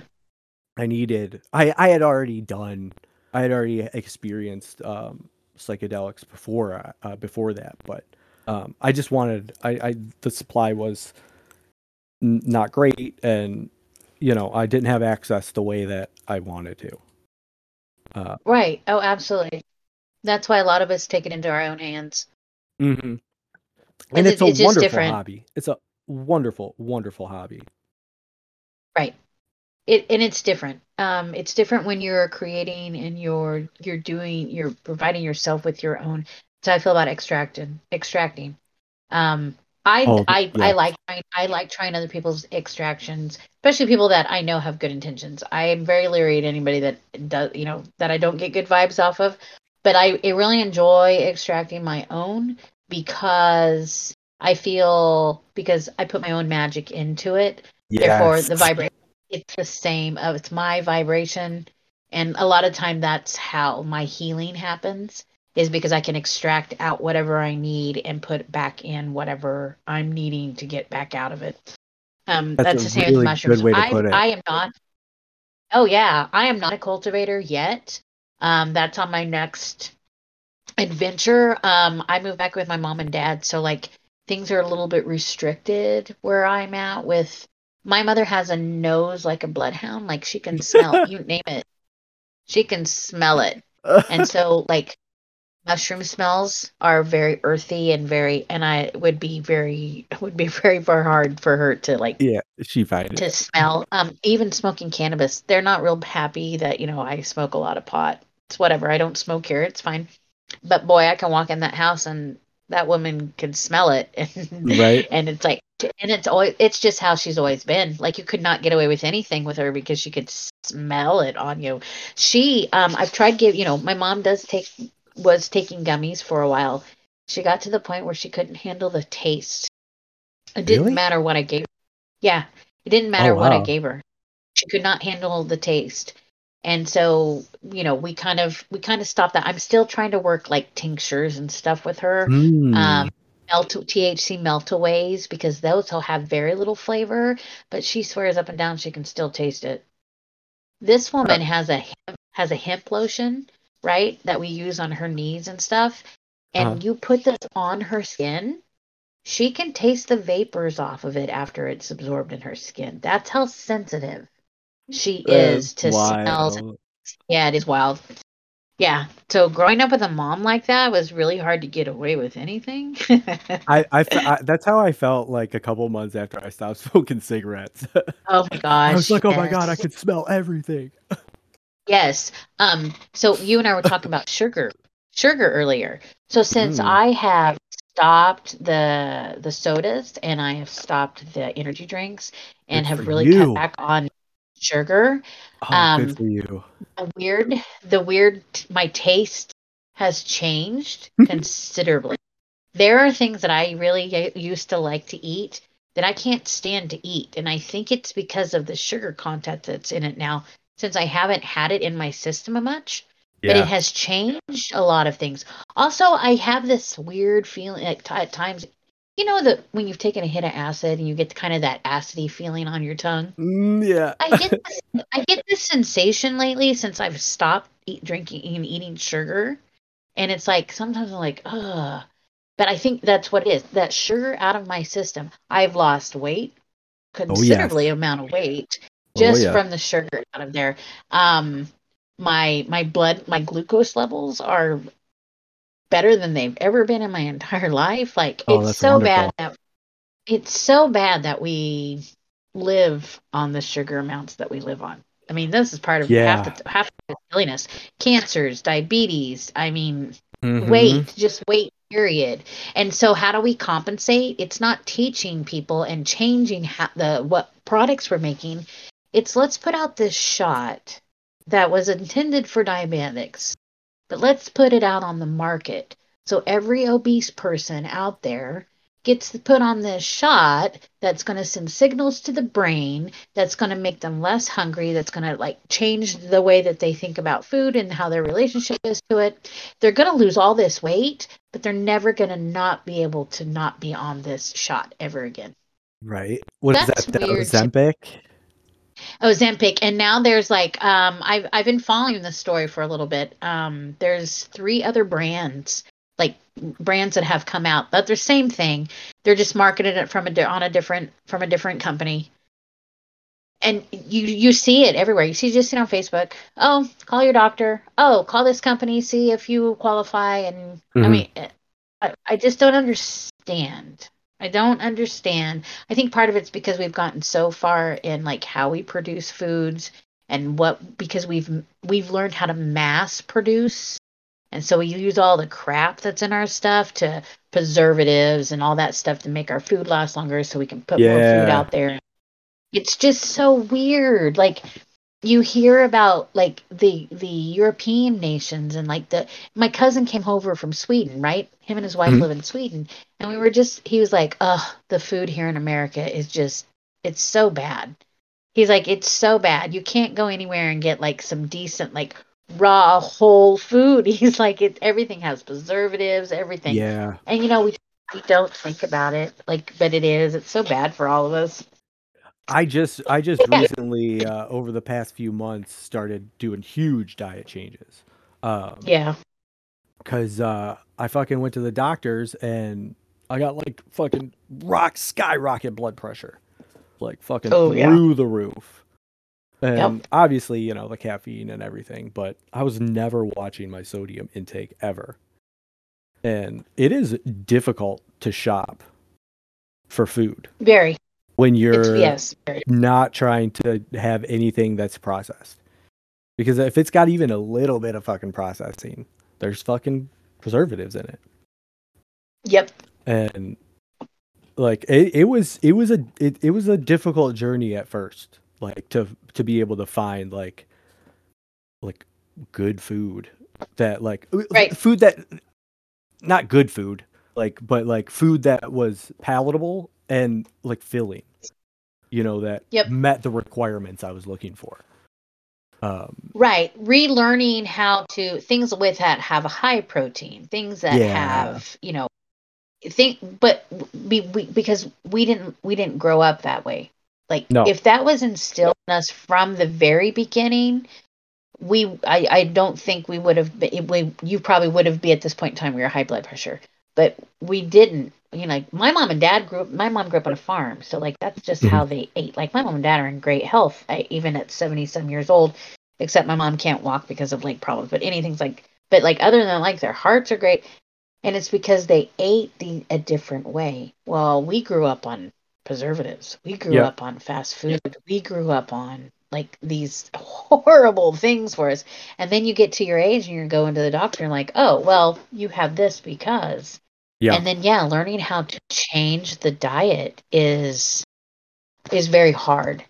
I had already experienced psychedelics before that, but I just wanted the supply was not great, and I didn't have access the way that I wanted to. Uh,
Right. Oh, absolutely. That's why a lot of us take it into our own hands.
mhm. And
Because
it's a
it's just
wonderful
different.
hobby. It's a wonderful, wonderful hobby.
Right. It's different. It's different when you're creating and you're providing yourself with your own. So I feel about extracting. Um,
Oh,
I
yes.
like trying other people's extractions, especially people that I know have good intentions. I am very leery at anybody that does, that I don't get good vibes off of. But I really enjoy extracting my own because because I put my own magic into it. Therefore,
Yes.
the vibration, it's the same. It's my vibration, and a lot of time that's how my healing happens, is because I can extract out whatever I need and put back in whatever I'm needing to get back out of it.
That's a
That's the same with
really good
mushrooms.
way to put it.
I am not. Oh yeah, I am not a cultivator yet. That's on my next adventure. I moved back with my mom and dad, so like things are a little bit restricted where I'm at. With my mother has a nose like a bloodhound, like she can smell you name it, she can smell it, and so like mushroom smells are very earthy and I would be very very hard for her to like
Yeah, she find
to
it.
smell. Even smoking cannabis, they're not real happy that I smoke a lot of pot. It's whatever. I don't smoke here. It's fine. But boy, I can walk in that house and that woman can smell it, and
Right?
it's like, and it's just how she's always been. Like you could not get away with anything with her because she could smell it on you. I've tried my mom was taking gummies for a while. She got to the point where she couldn't handle the taste. It didn't
Really?
matter what I gave. Yeah, it didn't
Oh
matter what I
wow.
gave her. She could not handle the taste. And so, we kind of stopped that. I'm still trying to work like tinctures and stuff with her. Um,
Mm.
THC meltaways because those will have very little flavor, but she swears up and down she can still taste it. This
Huh.
woman has a hemp lotion, right, that we use on her knees and stuff.
Uh-huh.
And you put this on her skin, she can taste the vapors off of it after it's absorbed in her skin. That's how sensitive she
That's
is to smells.
wild.
Yeah, it is wild. Yeah. So growing up with a mom like that was really hard to get away with anything.
That's how I felt like a couple months after I stopped smoking cigarettes.
Oh my
I was
gosh,
like, oh my God, I
yes.
could smell everything.
Yes. So you and I were talking about sugar earlier. So since
Mm.
I have stopped the sodas and I have stopped the energy drinks and
Good for
have really cut
you.
back on sugar,
Oh, good
um,
for you.
the weird my taste has changed considerably. There are things that I really used to like to eat that I can't stand to eat, and I think it's because of the sugar content that's in it now, since I haven't had it in my system much. But it
Yeah.
has changed a lot of things. Also, I have this weird feeling at times, that when you've taken a hit of acid and you get kind of that acidy feeling on your tongue.
Yeah.
I get this sensation lately since I've stopped drinking and eating sugar, and it's like sometimes I'm like, ugh. But I think that's what it is. That sugar out of my system. I've lost weight,
Oh yes.
considerably amount of weight,
Oh
just
yes.
from the sugar out of there. Um, my glucose levels are better than they've ever been in my entire life. Like
Oh, that's wonderful.
it's so bad that we live on the sugar amounts that we live on. I mean, this is part of half
Yeah.
the half the silliness. Cancers, diabetes. I mean,
Mm-hmm.
just weight. Period. And so, how do we compensate? It's not teaching people and changing what products we're making. It's let's put out this shot that was intended for diabetics, but let's put it out on the market. So every obese person out there gets to put on this shot that's going to send signals to the brain, that's going to make them less hungry, that's going to like change the way that they think about food and how their relationship is to it. They're going to lose all this weight, but they're never going to not be able to not be on this shot ever again.
Right. What is
That's
that? The
weird to
Ozempic?
Ozempic, and now there's like I've been following this story for a little bit. There's three other brands, like brands that have come out, but they're same thing. They're just marketed it from a different company, and you see it everywhere. You just see it on Facebook. Oh, call your doctor. Oh, call this company, see if you qualify. And I
Hmm.
mean, I just don't understand. I don't understand. I think part of it's because we've gotten so far in like how we produce foods and because we've learned how to mass produce. And so we use all the crap that's in our stuff to preservatives and all that stuff to make our food last longer so we can put more food
Yeah.
out there. It's just so weird. Like you hear about like the European nations and like the my cousin came over from Sweden, right? Him and his wife
Mhm.
live in Sweden, and he was like, "Ugh, the food here in America is just it's so bad." He's like, "It's so bad. You can't go anywhere and get like some decent like raw whole food." He's like, "It everything has preservatives, everything."
Yeah.
And we don't think about it like but it is. It's so bad for all of us.
I just
Yeah.
recently, over the past few months, started doing huge diet changes.
Yeah.
Cause I fucking went to the doctors and I got like fucking skyrocket blood pressure, like fucking
Oh yeah.
through the roof.
Yep.
And obviously, the caffeine and everything, but I was never watching my sodium intake ever. And it is difficult to shop for food
Very.
when
It's
you're
yes, very.
not trying to have anything that's processed. Because if it's got even a little bit of fucking processing, there's fucking preservatives in it.
Yep.
And like it was a difficult journey at first, like to be able to find like good food that like
Right.
food that not good food, like, but like food that was palatable and like filling, that
Yep.
met the requirements I was looking for.
Right. Relearning how to things with that have a high protein, things that have, but because we didn't grow up that way. Like
No.
if that was instilled in us from the very beginning, I don't think we would have been, you probably would have been at this point in time we were high blood pressure, but we didn't. Like my mom grew up on a farm, so like that's just
Mhm.
how they ate. Like my mom and dad are in great health, even at 70 some years old, except my mom can't walk because of leg problems. But like other than like their hearts are great, and it's because they ate a different way. Well, we grew up on preservatives. We grew
Yep.
up on fast food. We grew up on like these horrible things for us. And then you get to your age and you're going to the doctor and like, oh, well, you have this because.
Yeah.
And then learning how to change the diet is very hard.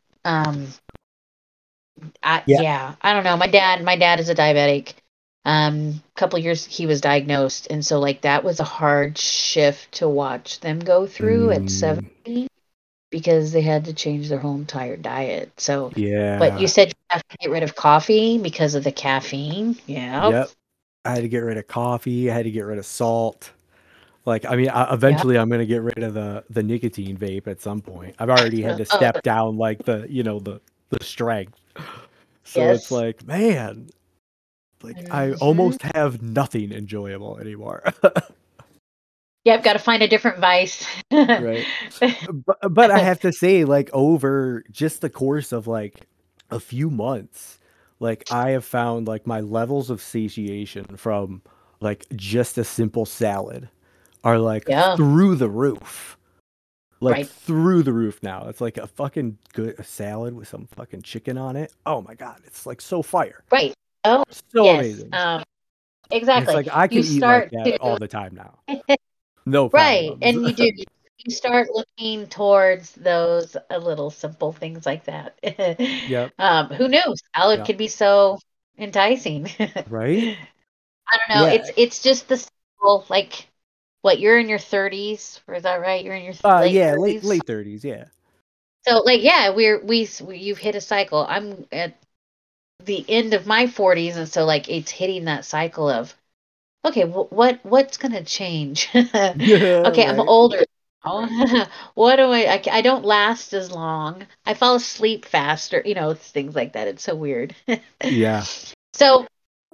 I don't know. My dad is a diabetic. Couple years he was diagnosed, and so like that was a hard shift to watch them go through at 70 because they had to change their whole entire diet. So but you said you have to get rid of coffee because of the caffeine. Yeah.
Yep. I had to get rid of coffee. I had to get rid of salt. Like, I mean, eventually I'm going to get rid of the nicotine vape at some point. I've already had to step down like the strength. So it's like, man, like I almost have nothing enjoyable anymore.
Yeah, I've got to find a different vice.
Right. But I have to say, like, over just the course of like a few months, like I have found like my levels of satiation from like just a simple salad are like through the roof. Like through the roof now. It's like a fucking good salad with some fucking chicken on it. Oh my god, it's like so fire.
Right. Oh,
so amazing.
Exactly.
It's like I can eat like that all the time now. No problem.
Right. And you start looking towards those little simple things like that.
Yep.
Who knew? Salad could be so enticing.
Right?
I don't know. It's just the simple, like what, you're in your 30s, or is that right? You're in your late 30s?
late 30s, yeah.
So like you've hit a cycle. I'm at the end of my 40s, and so like it's hitting that cycle of okay, what's gonna change? Okay, right. I'm older. What do I don't last as long. I fall asleep faster. It's things like that. It's so weird.
Yeah.
So,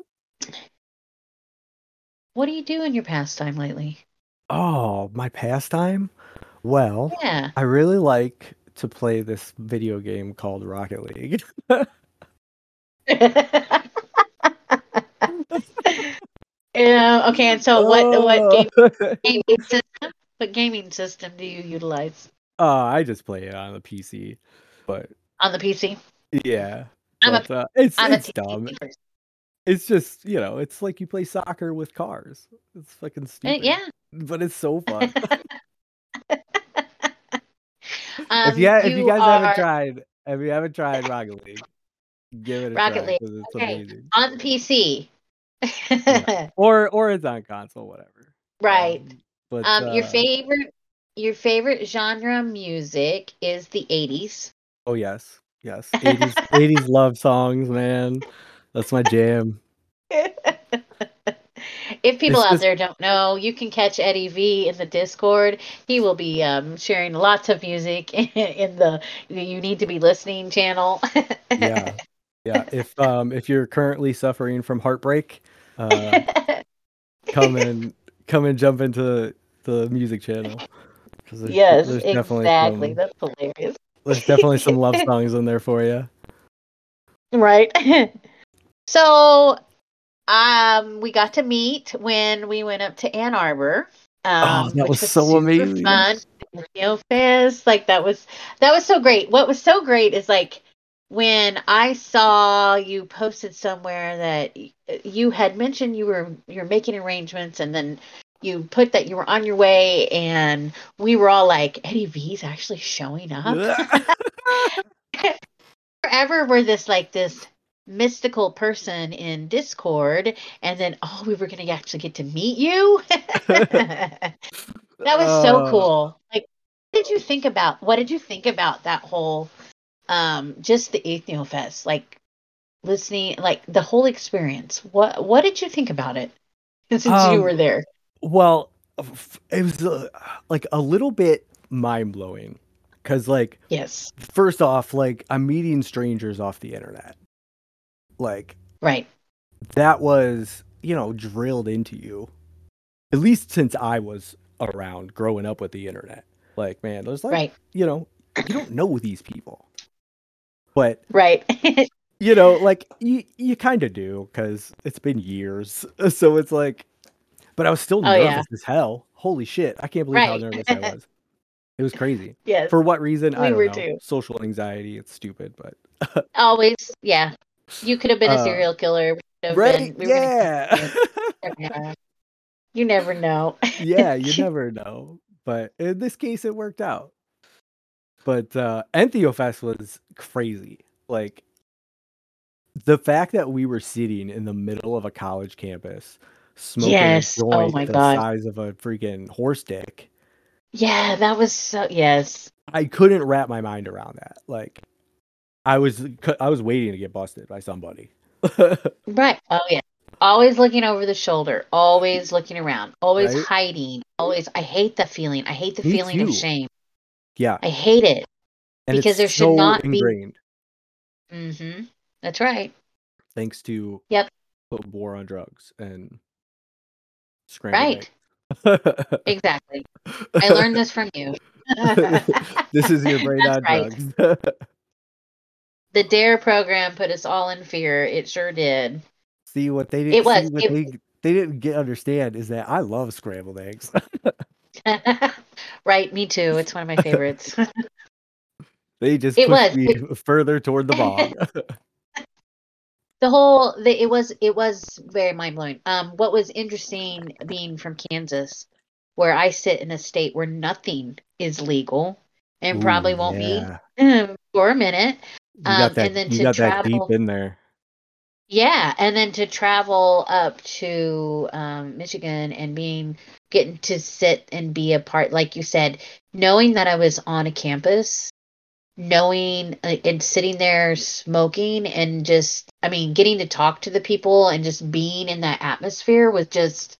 what do you do in your pastime lately?
Oh, my pastime? Well,
Yeah.
I really like to play this video game called Rocket League.
Yeah. Okay. And so, what gaming system do you utilize?
I just play it on the PC, but
on the PC.
Yeah, it's dumb.
Person.
It's just it's like you play soccer with cars. It's fucking stupid.
Yeah,
but it's so fun. If you guys haven't tried Rocket League, give it a try because it's amazing
on the PC.
Or it's on console, whatever.
Right.
But
your favorite genre music is the 80s.
Oh yes. 80s love songs, man. That's my jam.
If people out there don't know, you can catch Eddie V in the Discord. He will be sharing lots of music in the You Need to Be Listening channel.
Yeah. If you're currently suffering from heartbreak, come and jump into the music channel.
Yes, exactly. That's hilarious.
There's definitely some love songs in there for you.
Right. So, we got to meet when we went up to Ann Arbor.
That was so amazing.
Fun. Fest, like that was so great. What was so great is like when I saw you posted somewhere that you had mentioned you're making arrangements, and then you put that you were on your way, and we were all like, Eddie V's actually showing up. Forever we're this mystical person in Discord, and then we were gonna actually get to meet you. That was so
uh,
cool. Like, what did you think about that whole just the Ethnofest? Like listening, like the whole experience. What did you think about it since you
um,
were there?
well, it was like a little bit mind blowing because, like,
Yes.
first off, like I'm meeting strangers off the internet. Like
Right.
that was, drilled into you. At least since I was around growing up with the internet. Like, man, there's like,
Right.
you don't know these people. But,
Right.
like you kind of do because it's been years. So it's like, but I was still
Oh yeah.
nervous as hell. Holy shit. I can't believe how
Right.
nervous I was. It was crazy.
Yes.
For what reason? I
We
don't
were
know.
too.
Social anxiety. It's stupid, but
Always. Yeah. You could have been a
uh
serial killer. We could have
right?
been. We were gonna catch
Yeah.
you. Yeah. You never know.
Yeah, you never know. But in this case it worked out. But Entheofest was crazy. Like the fact that we were sitting in the middle of a college campus smoking a
Yes. Oh
joint
my
the
God.
size of a freaking horse dick.
Yeah, that was so. Yes.
I couldn't wrap my mind around that. Like I was waiting to get busted by somebody.
Right. Oh yeah. Always looking over the shoulder. Always looking around. Always
Right?
hiding. Always. I hate that feeling. I hate the
Me
feeling of
too.
shame.
Yeah.
I hate it
And it's
because there should
so
not be.
ingrained
Mm-hmm. That's right.
thanks to
Yep.
the war on drugs and scrambled
Right.
eggs.
Exactly. I learned this from you.
This is your brain
That's
on
right.
drugs.
The DARE program put us all in fear. It sure did.
See what they
It
didn't
was.
see what they didn't get understand is that I love scrambled eggs.
Right. Me too. It's one of my favorites.
They just
It
pushed
was.
me further toward the bog.
It was very mind blowing. What was interesting being from Kansas, where I sit in a state where nothing is legal and
Ooh,
probably won't be
yeah.
for a minute. And then
You
to
got that deep
travel,
in there.
yeah, and then to travel up to Michigan and getting to sit and be a part, like you said, knowing that I was on a campus, knowing and sitting there smoking and just, I mean, getting to talk to the people and just being in that atmosphere was just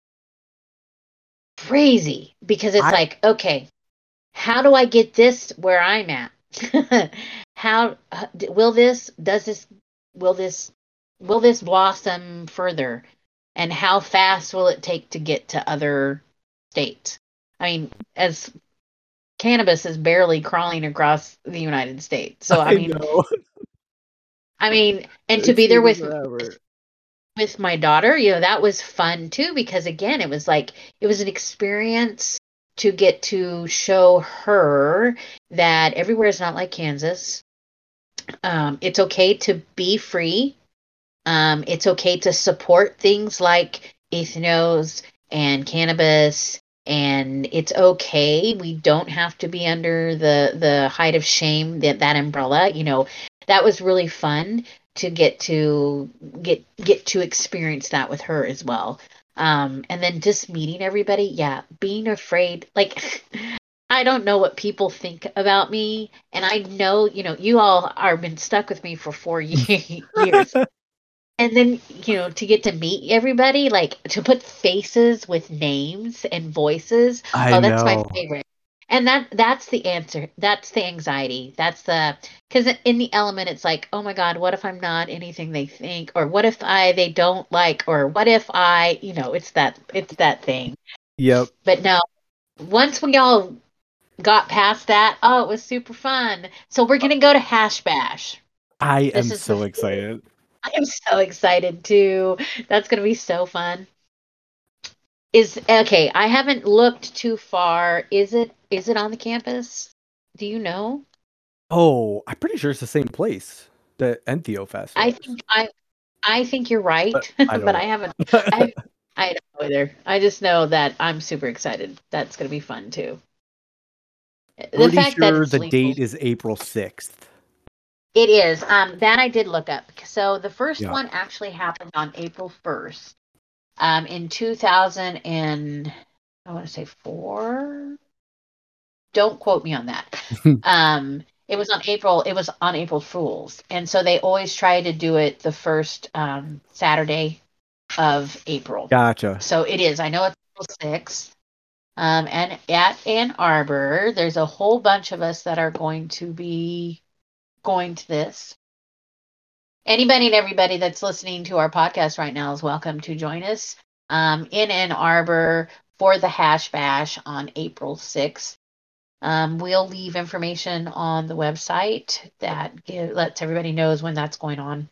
crazy because it's
I
like, okay, how do I get this where I'm at? How will this, does this, will this, will this blossom further? And how fast will it take to get to other states? I mean, as cannabis is barely crawling across the United States. So
I know.
I mean, and to
It's
be there
taking
with
forever.
with my daughter, that was fun too because again, it was like it was an experience to get to show her that everywhere is not like Kansas. It's okay to be free. It's okay to support things like ethnos and cannabis, and it's okay. We don't have to be under the height of shame, that umbrella. That was really fun to get to experience that with her as well. And then just meeting everybody, yeah, being afraid, like I don't know what people think about me, and I know, you all are been stuck with me for 4 years. And then, to get to meet everybody, like to put faces with names and voices.
I
Oh, that's my
know.
favorite. And that's the answer. That's the anxiety. Because in the element, it's like, oh my God, what if I'm not anything they think? Or what if they don't like? Or what if it's that thing.
Yep.
But no, once we all got past that, oh, it was super fun. So we're going to go to Hash Bash.
I
This
am
is the
so excited.
I'm so excited too. That's gonna be so fun. Is okay, I haven't looked too far. Is it on the campus? Do you know?
Oh, I'm pretty sure it's the same place. the Entheofest
I
was.
think I think you're right,
But I don't
but
know.
I haven't. I don't know either. I just know that I'm super excited. That's going to be fun too. The
Pretty
fact that
sure
it's
the
legal,
date is April 6th.
it is. That I did look up. So the first
Yeah.
one actually happened on April 1st, in 2000 and I want to say four. Don't quote me on that. It was on April. It was on April Fools, and so they always try to do it the first Saturday of April.
Gotcha.
So it is. I know it's April 6th. And at Ann Arbor, there's a whole bunch of us that are going to be going to this. Anybody and everybody that's listening to our podcast right now is welcome to join us in Ann Arbor for the Hash Bash on April 6th. We'll leave information on the website that lets everybody knows when that's going on.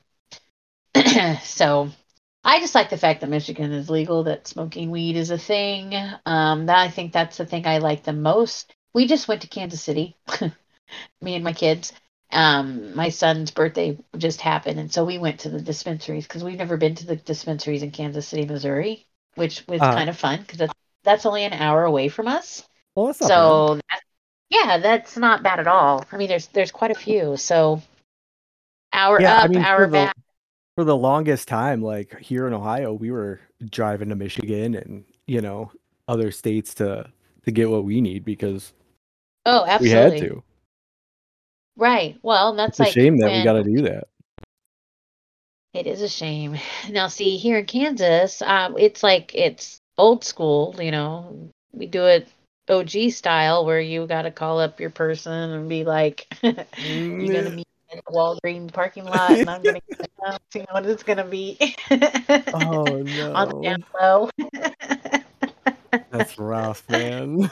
So I just like the fact that Michigan is legal, that smoking weed is a thing. I think that's the thing I like the most. We just went to Kansas City, me and my kids. My son's birthday just happened, and so we went to the dispensaries because we've never been to the dispensaries in Kansas City, Missouri, which was kind of fun because that's only an hour away from us.
Well, that's not bad.
So yeah, that's not bad at all. I mean, there's quite a few. So hour up, hour back.
For the longest time, like here in Ohio, we were driving to Michigan and, other states to get what we need because
Oh,
we had
absolutely.
to.
Right. Well, that's
It's a
like
shame that we got
when
to do that.
it is a shame. Now, see, here in Kansas, it's like it's old school. We do it OG style, where you got to call up your person and be like, "You're gonna meet in the Walgreens parking lot, and I'm gonna get out, see what it's gonna be."
Oh
On the
no.
down low.
That's rough, man.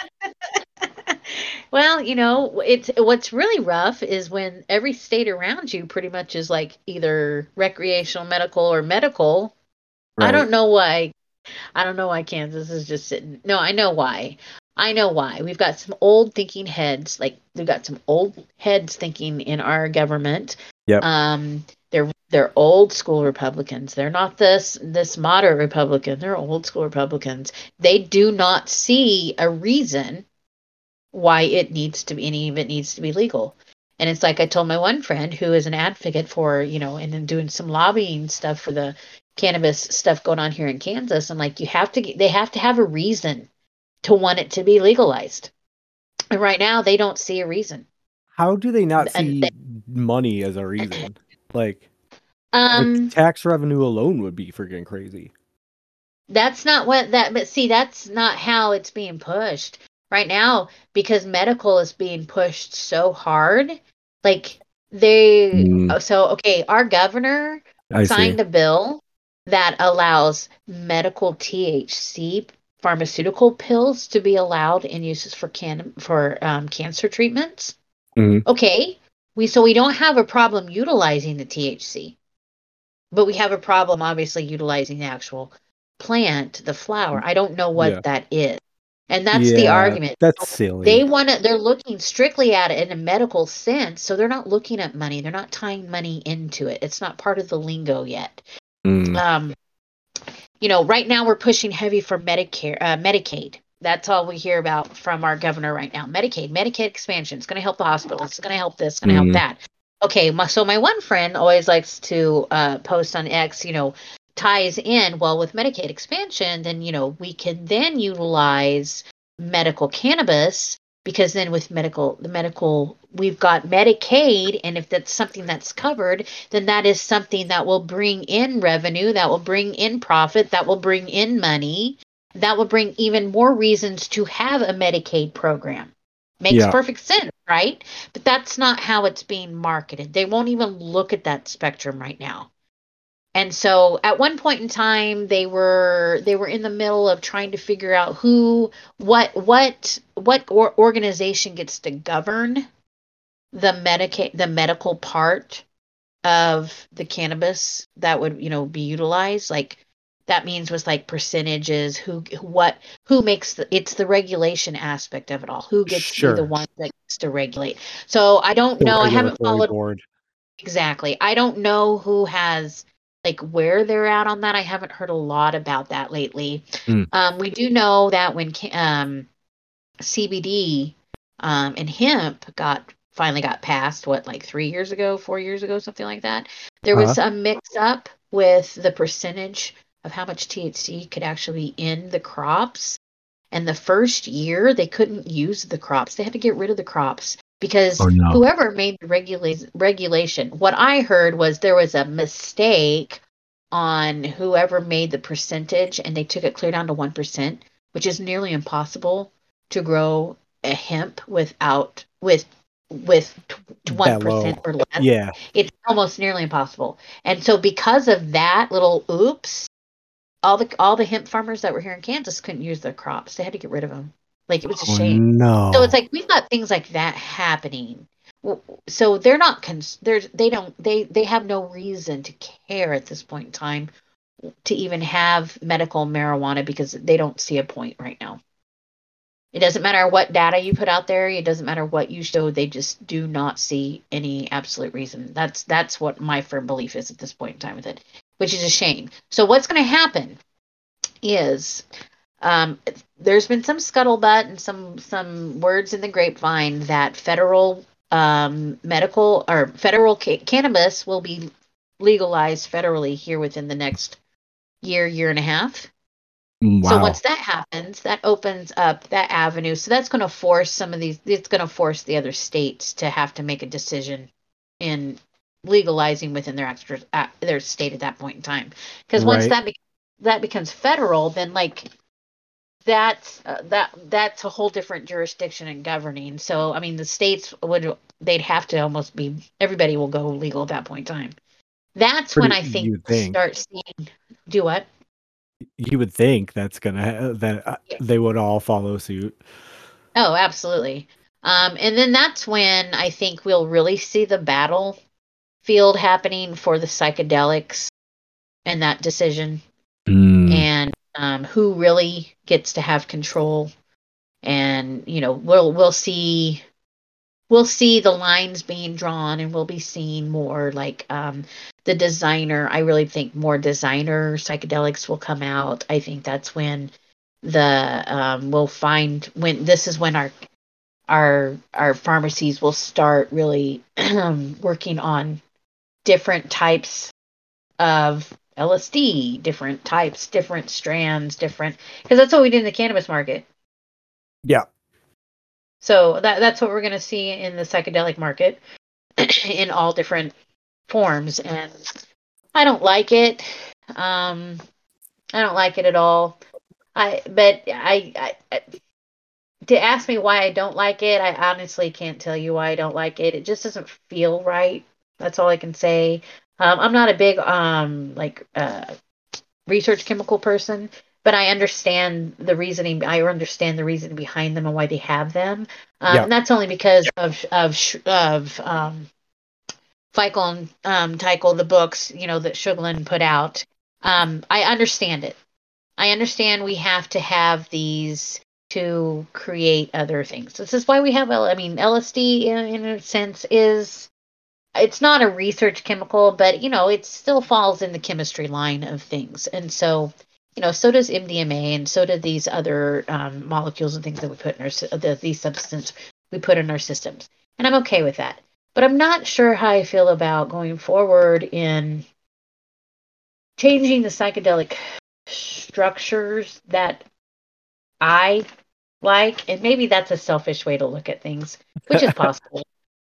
Well, it's what's really rough is when every state around you pretty much is like either recreational medical or medical. I
Right.
don't know why. I don't know why Kansas is just sitting. No, I know why. I know why. We've got some old thinking heads. Like we've got some old heads thinking in our government.
Yep.
They're old school Republicans. They're not this moderate Republican. They're old school Republicans. They do not see a reason why any of it needs to be legal. And it's like I told my one friend who is an advocate for, and then doing some lobbying stuff for the cannabis stuff going on here in Kansas. I'm like, they have to have a reason to want it to be legalized. And right now they don't see a reason.
How do they not
And
see money as a reason? Like,
um
the tax revenue alone would be freaking crazy.
That's not but see, that's not how it's being pushed right now because medical is being pushed so hard. Like okay, our governor
I see.
signed a bill that allows medical THC pharmaceutical pills to be allowed in uses for cancer treatments.
Mhm.
Okay, we don't have a problem utilizing the THC, but we have a problem obviously utilizing the actual plant, the flower. I don't know what
Yeah.
that is. And that's the argument.
That's silly.
They're looking strictly at it in a medical sense, so they're not looking at money. They're not tying money into it. It's not part of the lingo yet.
Mm.
Right now we're pushing heavy for Medicaid. That's all we hear about from our governor right now. Medicaid expansion. It's going to help the hospitals. It's going to help this. It's going to help that. Okay, so my one friend always likes to post on X, ties in, well, with Medicaid expansion, then, we can then utilize medical cannabis because then with we've got Medicaid. And if that's something that's covered, then that is something that will bring in revenue, that will bring in profit, that will bring in money, that will bring even more reasons to have a Medicaid program. Makes perfect sense, right? But that's not how it's being marketed. They won't even look at that spectrum right now. And so at one point in time they were in the middle of trying to figure out what organization gets to govern the medical part of the cannabis that would, be utilized. Like that means with like percentages, who makes it's the regulation aspect of it all. Who gets to be the one that gets to regulate. So I don't know. I haven't followed.
Board.
Exactly. I don't know who has like where they're at on that. I haven't heard a lot about that lately.
Mm.
We do know that when CBD and hemp finally got passed, what, like 3 years ago, 4 years ago, something like that. There
Uh-huh.
was a mix up with the percentage of how much THC could actually be in the crops. And the first year they couldn't use the crops. They had to get rid of the crops because
Oh no.
whoever made the regulation, what I heard was there was a mistake on whoever made the percentage and they took it clear down to 1%, which is nearly impossible to grow a hemp with
That
1%
low.
or less.
Yeah.
It's almost nearly impossible. And so because of that little oops, all the hemp farmers that were here in Kansas couldn't use their crops. They had to get rid of them. Like, it was a
Oh
shame. So it's
no.
like we've got things like that happening. So they're not they have no reason to care at this point in time to even have medical marijuana because they don't see a point right now. It doesn't matter what data you put out there, it doesn't matter what you show, they just do not see any absolute reason. That's what my firm belief is at this point in time with it, which is a shame. So what's going to happen is um, there's been some scuttlebutt and some words in the grapevine that federal medical or federal cannabis will be legalized federally here within the next year and a half. So
Wow.
once that happens, that opens up that avenue. So that's going to force some of these. It's going to force the other states to have to make a decision in legalizing within their state at that point in time. Because once
Right.
that becomes federal, then like that's a whole different jurisdiction and governing. So I mean, the states they'd have to almost be everybody will go legal at that point in time. That's when
Pretty
I think
you
we'll
think.
start seeing do what?
You would think that's gonna that
Yes.
they would all follow suit.
Oh, absolutely. And then that's when I think we'll really see the battlefield happening for the psychedelics and that decision,
Mm,
and who really gets to have control. And we'll see the lines being drawn, and we'll be seeing more like the designer. I really think more designer psychedelics will come out. I think that's when the we'll find when this is when our pharmacies will start really working on different types of LSD, different types, different strands, different because that's what we did in the cannabis market.
yeah.
So that's what we're going to see in the psychedelic market in all different forms, and I don't like it. I don't like it at all. But to ask me why I don't like it, I honestly can't tell you why I don't like it. It just doesn't feel right. That's all I can say. I'm not a big research chemical person, but I understand the reasoning. I understand the reason behind them and why they have them,
Yeah.
and that's only because of Feichel and Tycho, the books that Shuglin put out. I understand it. I understand we have to have these to create other things. This is why we have, I mean, LSD in a sense is it's not a research chemical, but it still falls in the chemistry line of things. And so, so does MDMA, and so do these other molecules and things that we put in these substances we put in our systems. And I'm okay with that. But I'm not sure how I feel about going forward in changing the psychedelic structures that I like, and maybe that's a selfish way to look at things, which is possible.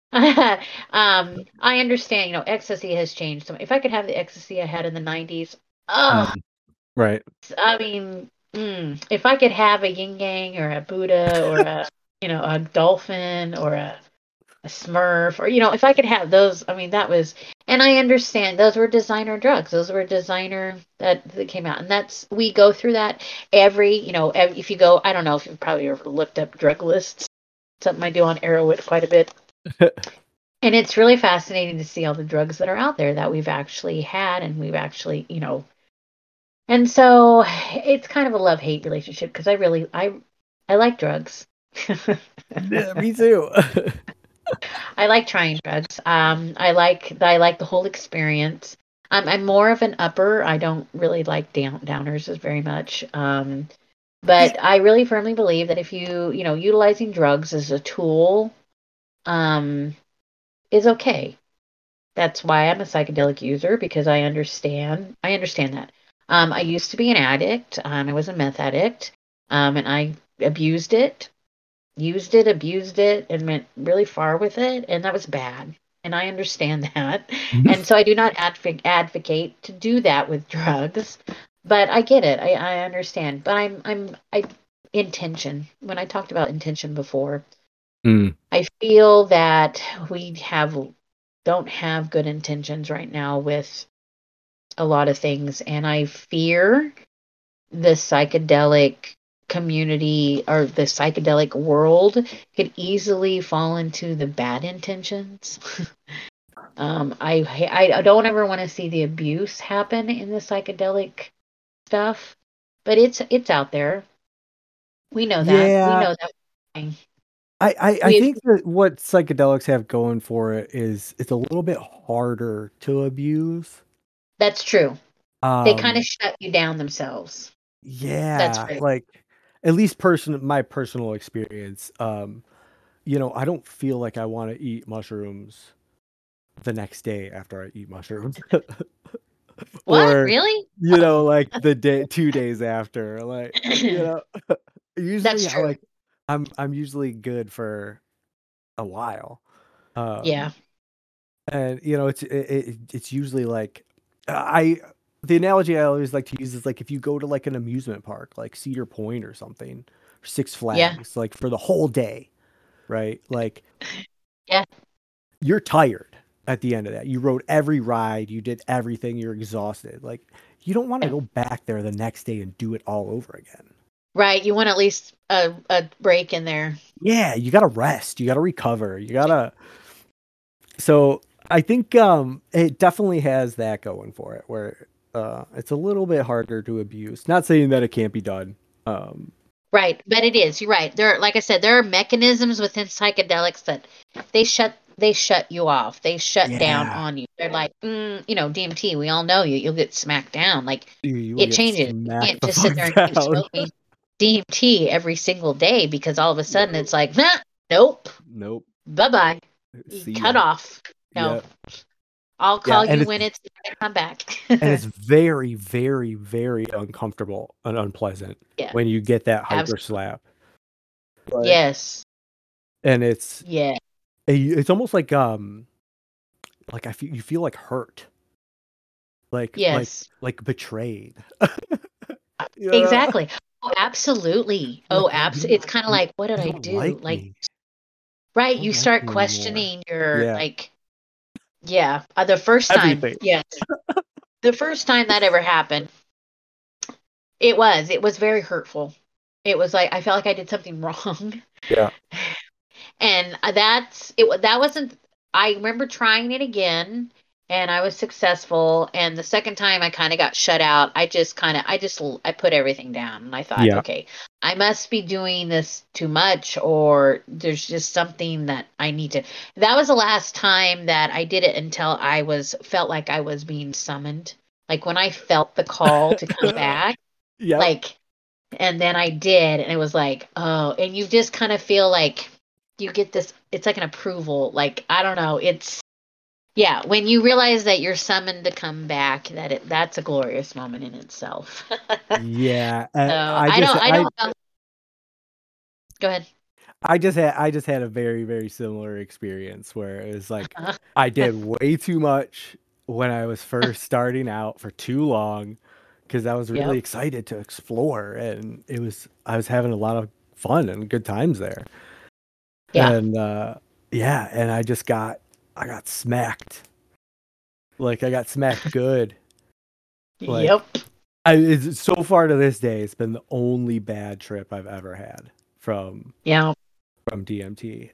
I understand, ecstasy has changed. So if I could have the ecstasy I had in the 90s, oh,
Mm, right.
I mean, if I could have a yin yang or a Buddha or a dolphin or a Smurf, or if I could have those, I mean, that was, and I understand those were designer drugs. Those were designer that came out, and we go through that if you go, I don't know if you've probably ever looked up drug lists. Something I do on Arrowit quite a bit, and it's really fascinating to see all the drugs that are out there that we've actually had, and we've actually, and so it's kind of a love hate relationship because I like drugs.
Yeah, me too.
I like trying drugs. I like the whole experience. I'm more of an upper. I don't really like downers as very much.
Yeah.
But I really firmly believe that if utilizing drugs as a tool, um, is okay. That's why I'm a psychedelic user because I understand that. I used to be an addict. I was a meth addict. And I abused it, used it, abused it, and went really far with it, and that was bad. And I understand that. And so I do not advocate to do that with drugs, but I get it. I understand. But I intention. When I talked about intention before,
Mm.
I feel that we don't have good intentions right now with a lot of things, and I fear the psychedelic community or the psychedelic world could easily fall into the bad intentions. I don't ever want to see the abuse happen in the psychedelic stuff, but it's out there. We know that. We
Yeah.
know that.
I
We
think that what psychedelics have going for it is it's a little bit harder to abuse.
That's true. They kind of
Um,
shut you down themselves. That's
yeah,
right.
like at least my personal experience. I don't feel like I want to eat mushrooms the next day after I eat mushrooms.
What?
Or,
Really?
like the day 2 days after, like, you know,
That's
usually
true.
I'm usually good for a while.
Yeah.
Um, and it's usually like I the analogy I always like to use is like if you go to like an amusement park, like Cedar Point or something, or Six
Yeah.
Flags, like for the whole day, right? Like
Yeah.
you're tired at the end of that. You rode every ride, you did everything, you're exhausted. Like you don't want to
Yeah.
go back there the next day and do it all over again.
Right. You want at least a break in there.
Yeah, you got to rest, you got to recover, you got to so I think it definitely has that going for it where it's a little bit harder to abuse. Not saying that it can't be done. Um
Right. But it is. You're right. Like I said, there are mechanisms within psychedelics that they shut you off. They shut down
yeah,
on you. They're like, DMT. We all know you. You'll get smacked down. Like
you will
it
get
changes. You
smacked
can't
the
just sit
fuck
there and keep
down.
smoking DMT every single day because all of a sudden
Nope.
it's like, nah, nope,
Nope.
bye bye. You
See
cut
ya.
off. No,
Yeah.
I'll
Yeah,
call
and
you when it's time to come back.
it's very, very, very uncomfortable and unpleasant
Yeah.
when you get that hyper
Absolutely.
slap. Like,
Yes.
and
Yeah.
it's almost like you feel like hurt, like like
Yes.
like betrayed. You know?
Exactly. Oh, absolutely. Oh,
Like
it's kind of like, what did
you
I
don't
do?
like
Like,
me.
right,
You
you
don't like
start
me anymore.
questioning your
Yeah.
like, yeah, the first time,
Everything.
yes, the first time that ever happened, it was very hurtful. It was like I felt like I did something wrong.
Yeah.
And that wasn't. I remember trying it again, and I was successful. And the second time, I kind of got shut out. I put everything down, and I thought,
Yeah.
okay, I must be doing this too much, or there's just something that I need to. That was the last time that I did it until felt like I was being summoned. Like when I felt the call to come back,
Yep.
like, and then I did, and it was like, oh, and you just kind of feel like you get this, it's like an approval. Like, I don't know. Yeah, when you realize that you're summoned to come back, that's a glorious moment in itself.
Yeah.
So I don't know. Go ahead.
I just had a very, very similar experience where it was like I did way too much when I was first starting out for too long because I was really
Yep.
excited to explore and I was having a lot of fun and good times there.
Yeah.
And yeah, and I got smacked. Like I got smacked good. Like
Yep.
it's so far to this day, it's been the only bad trip I've ever had from
Yeah.
DMT.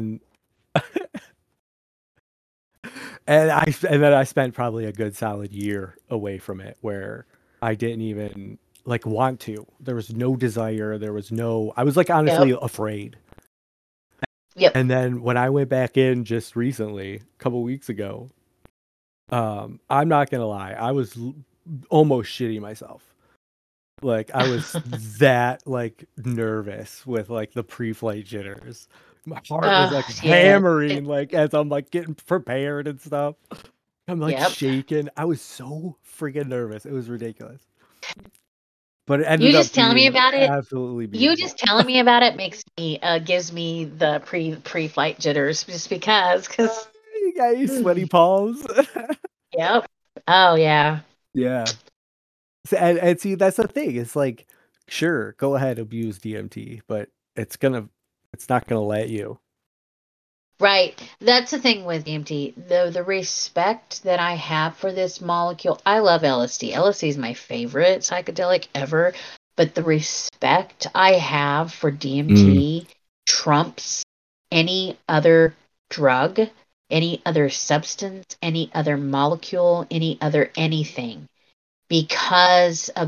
And then I spent probably a good solid year away from it where I didn't even like want to. There was no desire. There was no I was like
Yep.
honestly afraid.
Yep.
And then when I went back in just recently, a couple weeks ago, I'm not gonna lie, I was almost shitting myself. Like I was that like nervous with like the pre-flight jitters. My heart was like
Yeah.
hammering like as I'm like getting prepared and stuff. I'm like
Yep.
shaking. I was so freaking nervous. It was ridiculous. But it
You
ended up
just telling me
being
about it.
absolutely
You
beautiful.
just telling me about it makes me gives me the pre-flight jitters just because.
You got your sweaty palms.
Yep. Oh yeah.
Yeah. And see, that's the thing. It's like, sure, go ahead, abuse DMT, but it's not gonna let you.
Right. That's the thing with DMT. The respect that I have for this molecule. I love LSD. LSD is my favorite psychedelic ever, but the respect I have for DMT trumps any other drug, any other substance, any other molecule, any other anything because of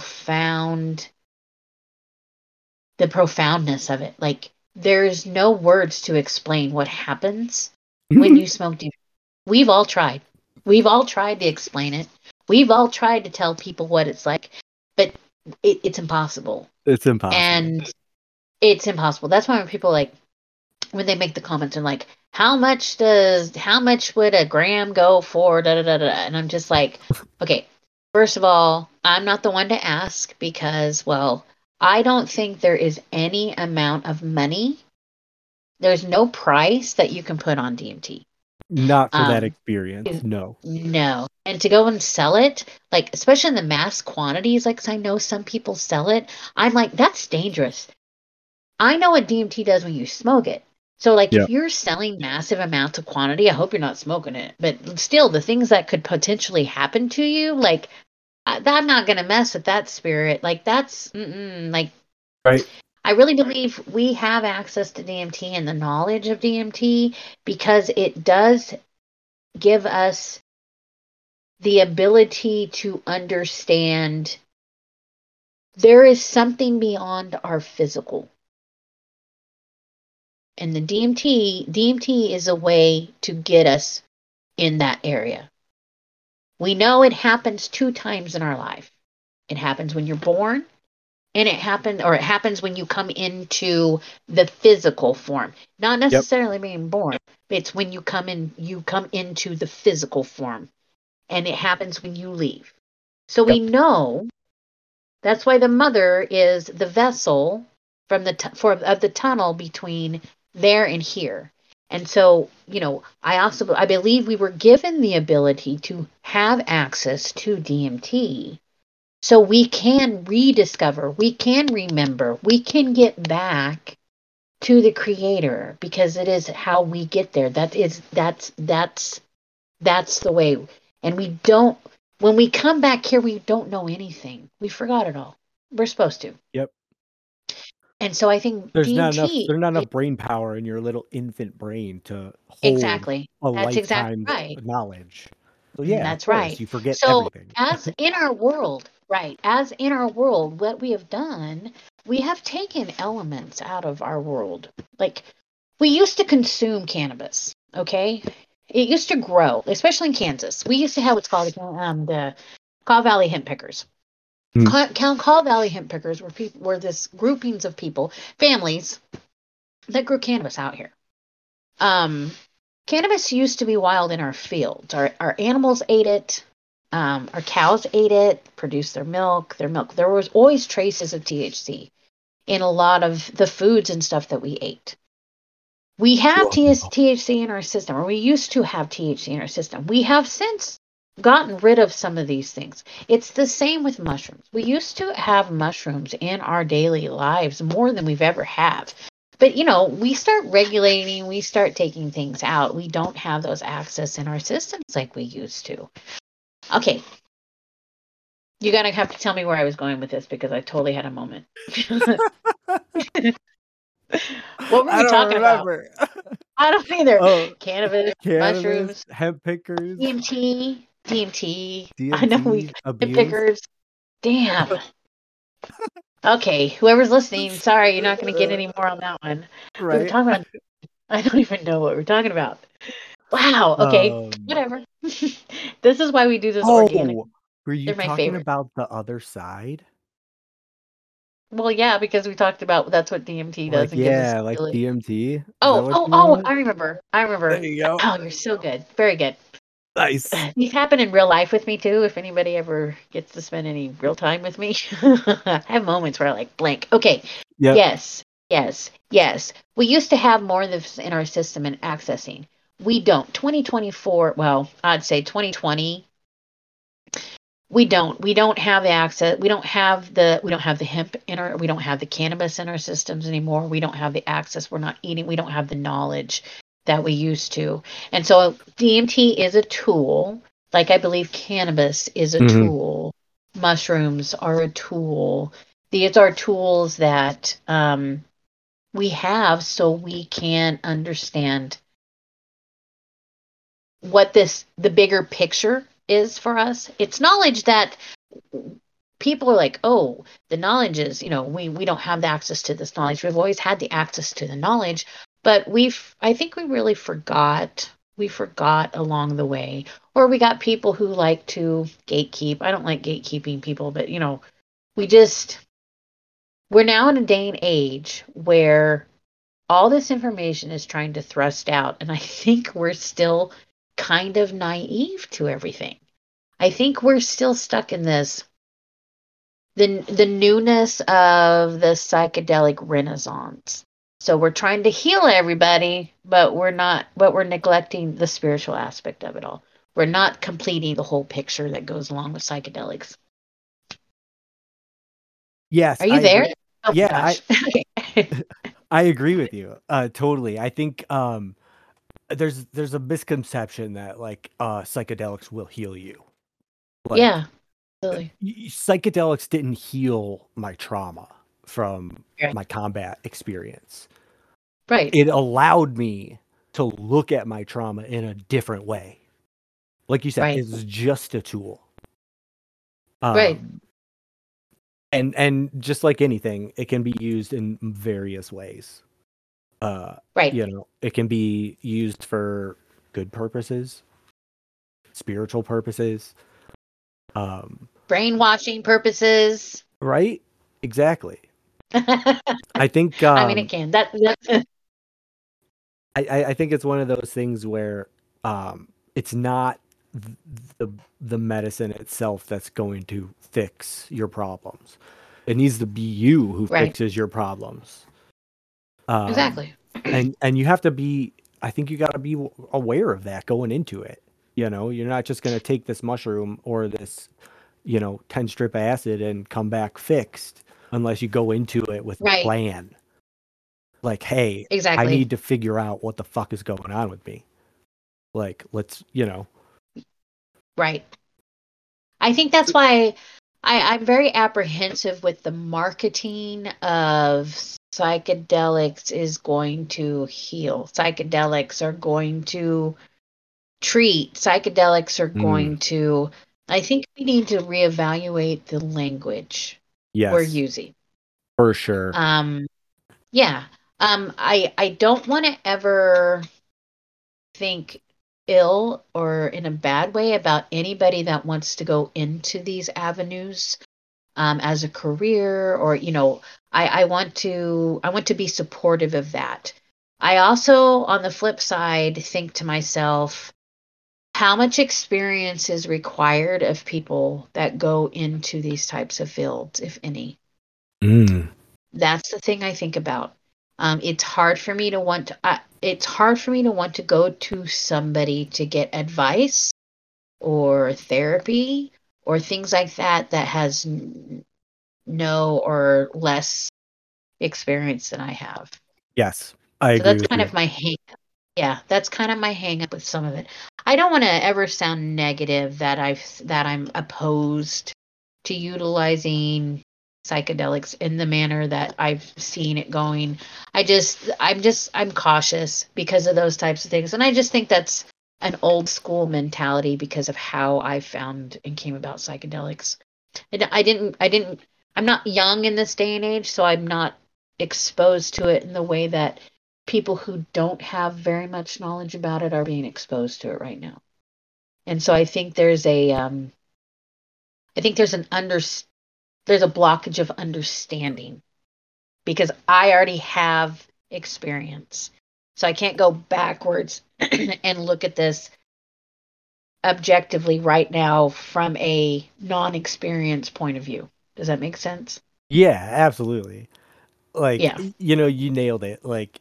the profoundness of it. Like there's no words to explain what happens when you smoke DMT. We've all tried. We've all tried to explain it. We've all tried to tell people what it's like, but it's impossible.
It's impossible.
And it's impossible. That's why when people like when they make the comments and like, how much would a gram go for? Da da da da. And I'm just like, okay, first of all, I'm not the one to ask because, well, I don't think there is any amount of money. There's no price that you can put on DMT.
Not for that
Um,
experience. No.
no. And to go and sell it, like, especially in the mass quantities, like, 'cause I know some people sell it, I'm like, that's dangerous. I know what DMT does when you smoke it. So, like,
Yeah.
if you're selling massive amounts of quantity, I hope you're not smoking it. But still, the things that could potentially happen to you, like, I'm not going to mess with that spirit. Like, that's, like,
Right.
I really believe we have access to DMT and the knowledge of DMT because it does give us the ability to understand there is something beyond our physical. And the DMT is a way to get us in that area. We know it happens 2 times in our life. It happens when you're born, and it happens when you come into the physical form. Not
Yep.
necessarily being born. It's when you come into the physical form. And it happens when you leave. So we
Yep.
know that's why the mother is the vessel from of the tunnel between there and here. And so, I believe we were given the ability to have access to DMT so we can rediscover, we can remember, we can get back to the creator because it is how we get there. That's the way. And we don't, when we come back here, we don't know anything. We forgot it all. We're supposed to.
Yep.
And so I think
There's
DMT,
not enough brain power in your little infant brain to hold
exactly.
a
That's exactly
lifetime's
right.
knowledge. So yeah, of
That's
course,
right.
you forget
So,
everything.
as in our world, right, as in our world, what we have done, we have taken elements out of our world. Like, we used to consume cannabis, okay? It used to grow, especially in Kansas. We used to have what's called the Kaw Valley hemp pickers.
Hmm.
Kaw Valley hemp pickers were this groupings of people, families that grew cannabis out here. Cannabis used to be wild in our fields. Our animals ate it. Our cows ate it, produced their milk. There was always traces of THC in a lot of the foods and stuff that we ate. We have THC in our system, or we used to have THC in our system. We have since gotten rid of some of these things. It's the same with mushrooms. We used to have mushrooms in our daily lives more than we've ever have. But we start regulating, we start taking things out. We don't have those access in our systems like we used to. Okay. You're gonna have to tell me where I was going with this because I totally had a moment. What were
I
we
don't
talking about?
remember.
I don't either.
Oh,
Cannabis,
cannabis,
mushrooms,
hemp pickers,
DMT. I know we
DMT,
hemp
abuse.
pickers. Damn. Okay, whoever's listening, sorry, you're not gonna get any more on that one. We were
Right?
talking about I don't even know what we're talking about. Wow. Okay.
Um,
Whatever. This is why we do this organic.
oh, were you
They're my
talking
favorite.
about the other side?
Well, yeah, because we talked about that's what DMT
Like,
does and gives us
yeah, like
ability.
DMT? Is that
Oh,
what
oh,
you
oh,
want?
I remember. I
There
remember.
you go.
Oh, you're so good. Very good.
Nice.
These happen in real life with me too. If anybody ever gets to spend any real time with me, I have moments where I like blank. Okay,
Yep.
yes, yes, yes. We used to have more of this in our system and accessing. We don't. 2024, well, I'd say 2020, we don't have the access, we don't have the hemp in our, we don't have the cannabis in our systems anymore. We don't have the access. We're not eating, we don't have the knowledge that we used to. And so DMT is a tool, like I believe cannabis is a
Hmm.
tool, mushrooms are a tool. These are tools that we have so we can understand what this the bigger picture is for us. It's knowledge that people are like, oh, the knowledge is, we don't have the access to this knowledge. We've always had the access to the knowledge, but I think we really forgot. We forgot along the way, or we got people who like to gatekeep. I don't like gatekeeping people, but we just, we're now in a day and age where all this information is trying to thrust out. And I think we're still kind of naive to everything. I think we're still stuck in this the newness of the psychedelic renaissance. So we're trying to heal everybody, but we're neglecting the spiritual aspect of it all. We're not completing the whole picture that goes along with psychedelics.
Yes,
Are you
I
there?
agree.
Oh my
Yeah,
gosh.
I agree with you. Totally. I think there's a misconception that like psychedelics will heal you. Like
Yeah, really.
psychedelics didn't heal my trauma from
Right.
my combat experience.
Right.
It allowed me to look at my trauma in a different way. Like you said,
Right.
it's just a tool.
Right.
Um, and just like anything, it can be used in various ways.
Right.
It can be used for good purposes, spiritual purposes. Um,
Brainwashing purposes.
right? Exactly.
I
I think
mean, it can. That's
I think it's one of those things where it's not the the medicine itself that's going to fix your problems. It needs to be you who
right.
fixes your problems. Um,
Exactly.
and you have to be. I think you got to be aware of that going into it. You're not just going to take this mushroom or this 10 strip acid and come back fixed unless you go into it with a
Right.
plan. Like, hey, I
Exactly.
need to figure out what the fuck is going on with me. Like, let's.
Right. I think that's why I'm very apprehensive with the marketing of psychedelics is going to heal. Psychedelics are going to treat. Psychedelics are
Mm,
going to. I think we need to reevaluate the language we're
yes,
using.
for sure.
Um, yeah. I don't want to ever think ill or in a bad way about anybody that wants to go into these avenues as a career, or I want to be supportive of that. I also, on the flip side, think to myself, how much experience is required of people that go into these types of fields, if any?
Mm,
That's the thing I think about. It's hard for me to want to. It's hard for me to want to go to somebody to get advice or therapy or things like that that has no or less experience than I have.
yes, I
So
agree
that's
with
kind
you.
of my hang. Yeah, that's kind of my hang up with some of it. I don't want to ever sound negative that I'm opposed to utilizing psychedelics in the manner that I've seen it going. I'm cautious because of those types of things. And I just think that's an old school mentality because of how I found and came about psychedelics. And I'm not young in this day and age, so I'm not exposed to it in the way that people who don't have very much knowledge about it are being exposed to it right now. And so I think there's I think there's a blockage of understanding because I already have experience. So I can't go backwards and look at this objectively right now from a non-experience point of view. Does that make sense?
Yeah, absolutely. Like,
Yeah,
you nailed it. Like,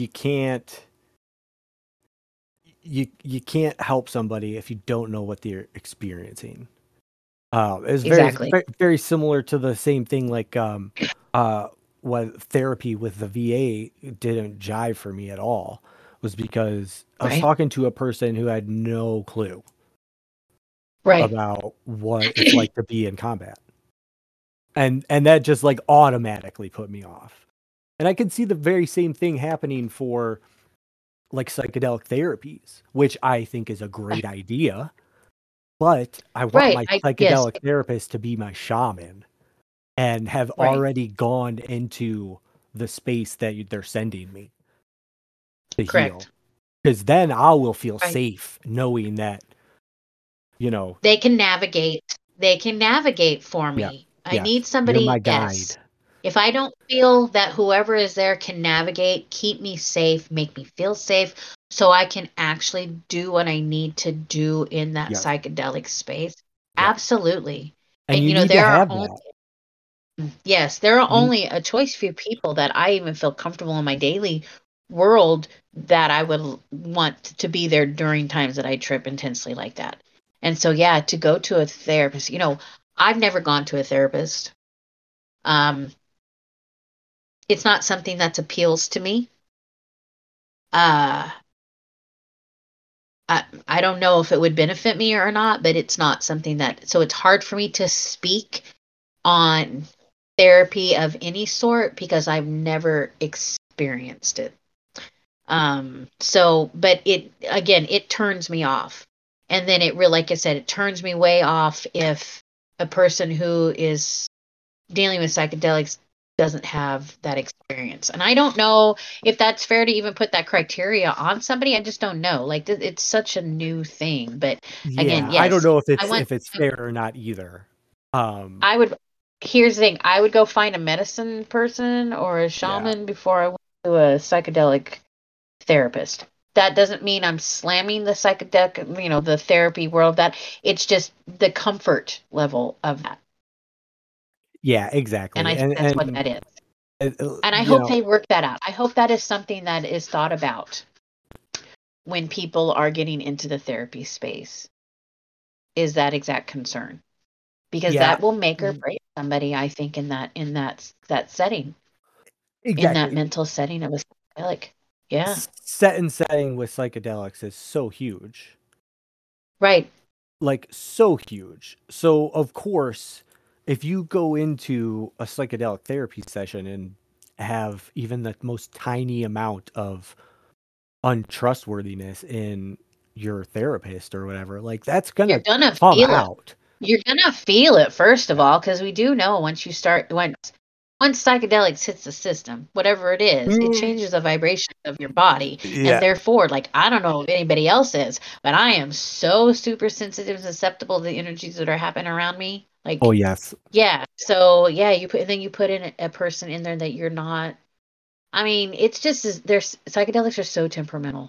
you can't help somebody if you don't know what they're experiencing. It's
exactly.
very similar to the same thing. Like, uh, what therapy with the VA didn't jive for me at all was because I was
Right.
talking to a person who had no clue
Right.
about what it's like to be in combat, and that just like automatically put me off. And I could see the very same thing happening for like psychedelic therapies, which I think is a great idea. But I want
Right.
my
Yes.
psychedelic therapist to be my shaman and have
Right.
already gone into the space that they're sending me to heal.
Correct.
Because then I will feel
Right.
safe knowing that, you know,
They can navigate. They can navigate for
yeah,
me. I
yes,
need
you're my
somebody,
guide.
yes. If I don't feel that whoever is there can navigate, keep me safe, make me feel safe, so I can actually do what I need to do in that
Yes,
psychedelic space.
yes.
Absolutely.
And
And
you need to
there are
have
only,
that.
yes, there are
You,
only a choice few people that I even feel comfortable in my daily world that I would want to be there during times that I trip intensely like that. And so, yeah, to go to a therapist, I've never gone to a therapist. Um, it's not something that appeals to me. Uh, I don't know if it would benefit me or not, but it's not something so it's hard for me to speak on therapy of any sort because I've never experienced it. But it turns me off. And then it really, like I said, it turns me way off if a person who is dealing with psychedelics doesn't have that experience. And I don't know if that's fair to even put that criteria on somebody. I just don't know. Like it's such a new thing. But again,
yeah, I don't
yes,
know
I want,
if it's fair or not either. Um,
I would, here's the thing, I would go find a medicine person or a
yeah,
shaman before I went to a psychedelic therapist. That doesn't mean I'm slamming the psychedelic, the therapy world. That it's just the comfort level of that.
yeah,
And
exactly.
I think that's what that is. And I
You
hope
know,
they work that out. I hope that is something that is thought about when people are getting into the therapy space, is that exact concern. Because
yeah,
that will make or break somebody, I think, in that setting, in that
exactly.
mental setting of a psychedelic. Yeah.
Set and setting with psychedelics is so huge.
Right.
Like, so huge. So, of course, if you go into a psychedelic therapy session and have even the most tiny amount of untrustworthiness in your therapist or whatever, like, that's
You're
gonna
gonna
come
feel it.
out.
You're gonna feel it first of
Yeah.
all, because we do know once psychedelics hits the system, whatever it is, it
Mm,
changes the vibration of your body. And
yeah.
therefore, like, I don't know if anybody else is, but I am so super sensitive and susceptible to the energies that are happening around me.
Oh,
Like,
yes.
yeah. So yeah, you put in a person in there that you're not. I mean, it's just there's psychedelics are so temperamental.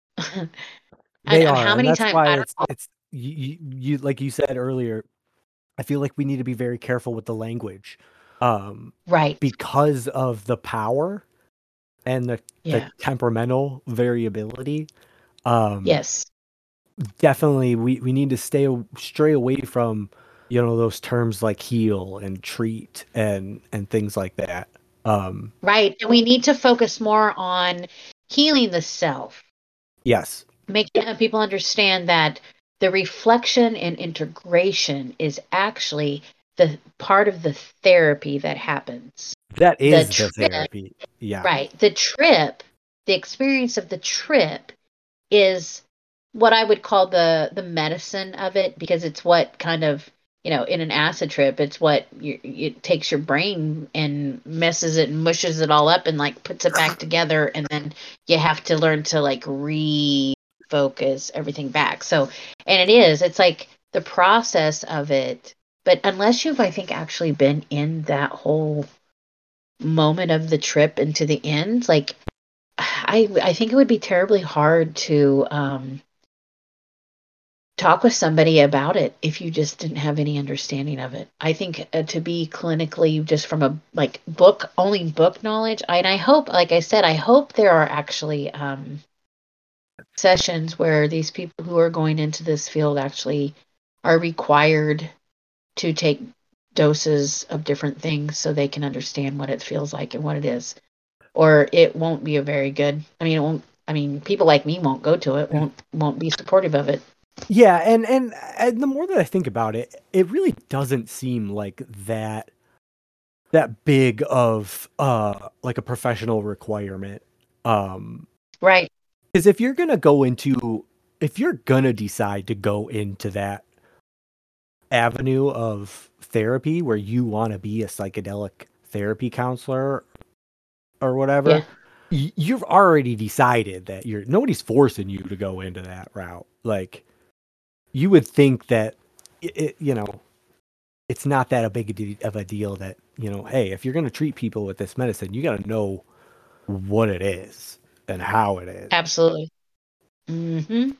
They
And
are,
how
and
many
that's
times
why
I don't know.
it's you like you said earlier, I feel like we need to be very careful with the language, um,
Right.
because of the power and the
Yeah.
temperamental variability. Um,
Yes.
definitely, we need to stray away from, those terms like heal and treat and things like that. Um,
Right. And we need to focus more on healing the self,
yes,
making people understand that the reflection and integration is actually the part of the therapy that happens.
that
The
is the
trip,
therapy. Yeah,
right. The experience of the trip is what I would call the medicine of it because it's what kind of in an acid trip, it's what it takes your brain and messes it and mushes it all up and like puts it back together, and then you have to learn to like refocus everything back. So, and it's like the process of it. But unless you've, I think, actually been in that whole moment of the trip into the end, like I think it would be terribly hard to talk with somebody about it if you just didn't have any understanding of it. I think to be clinically just from a like book knowledge, and I hope, like I said, I hope there are actually sessions where these people who are going into this field actually are required to take doses of different things so they can understand what it feels like and what it is. Or it won't be a very good. I mean, it won't. I mean, people like me won't go to it. Won't be supportive of it.
Yeah, and the more that I think about it, it really doesn't seem like that big of like a professional requirement.
Right.
Because if you're gonna decide to go into that avenue of therapy where you want to be a psychedelic therapy counselor or whatever,
Yeah.
you've already decided that nobody's forcing you to go into that route. Like, you would think that it's not that big of a deal that, hey, if you're going to treat people with this medicine, you got to know what it is and how it is.
Absolutely. Mm-hmm.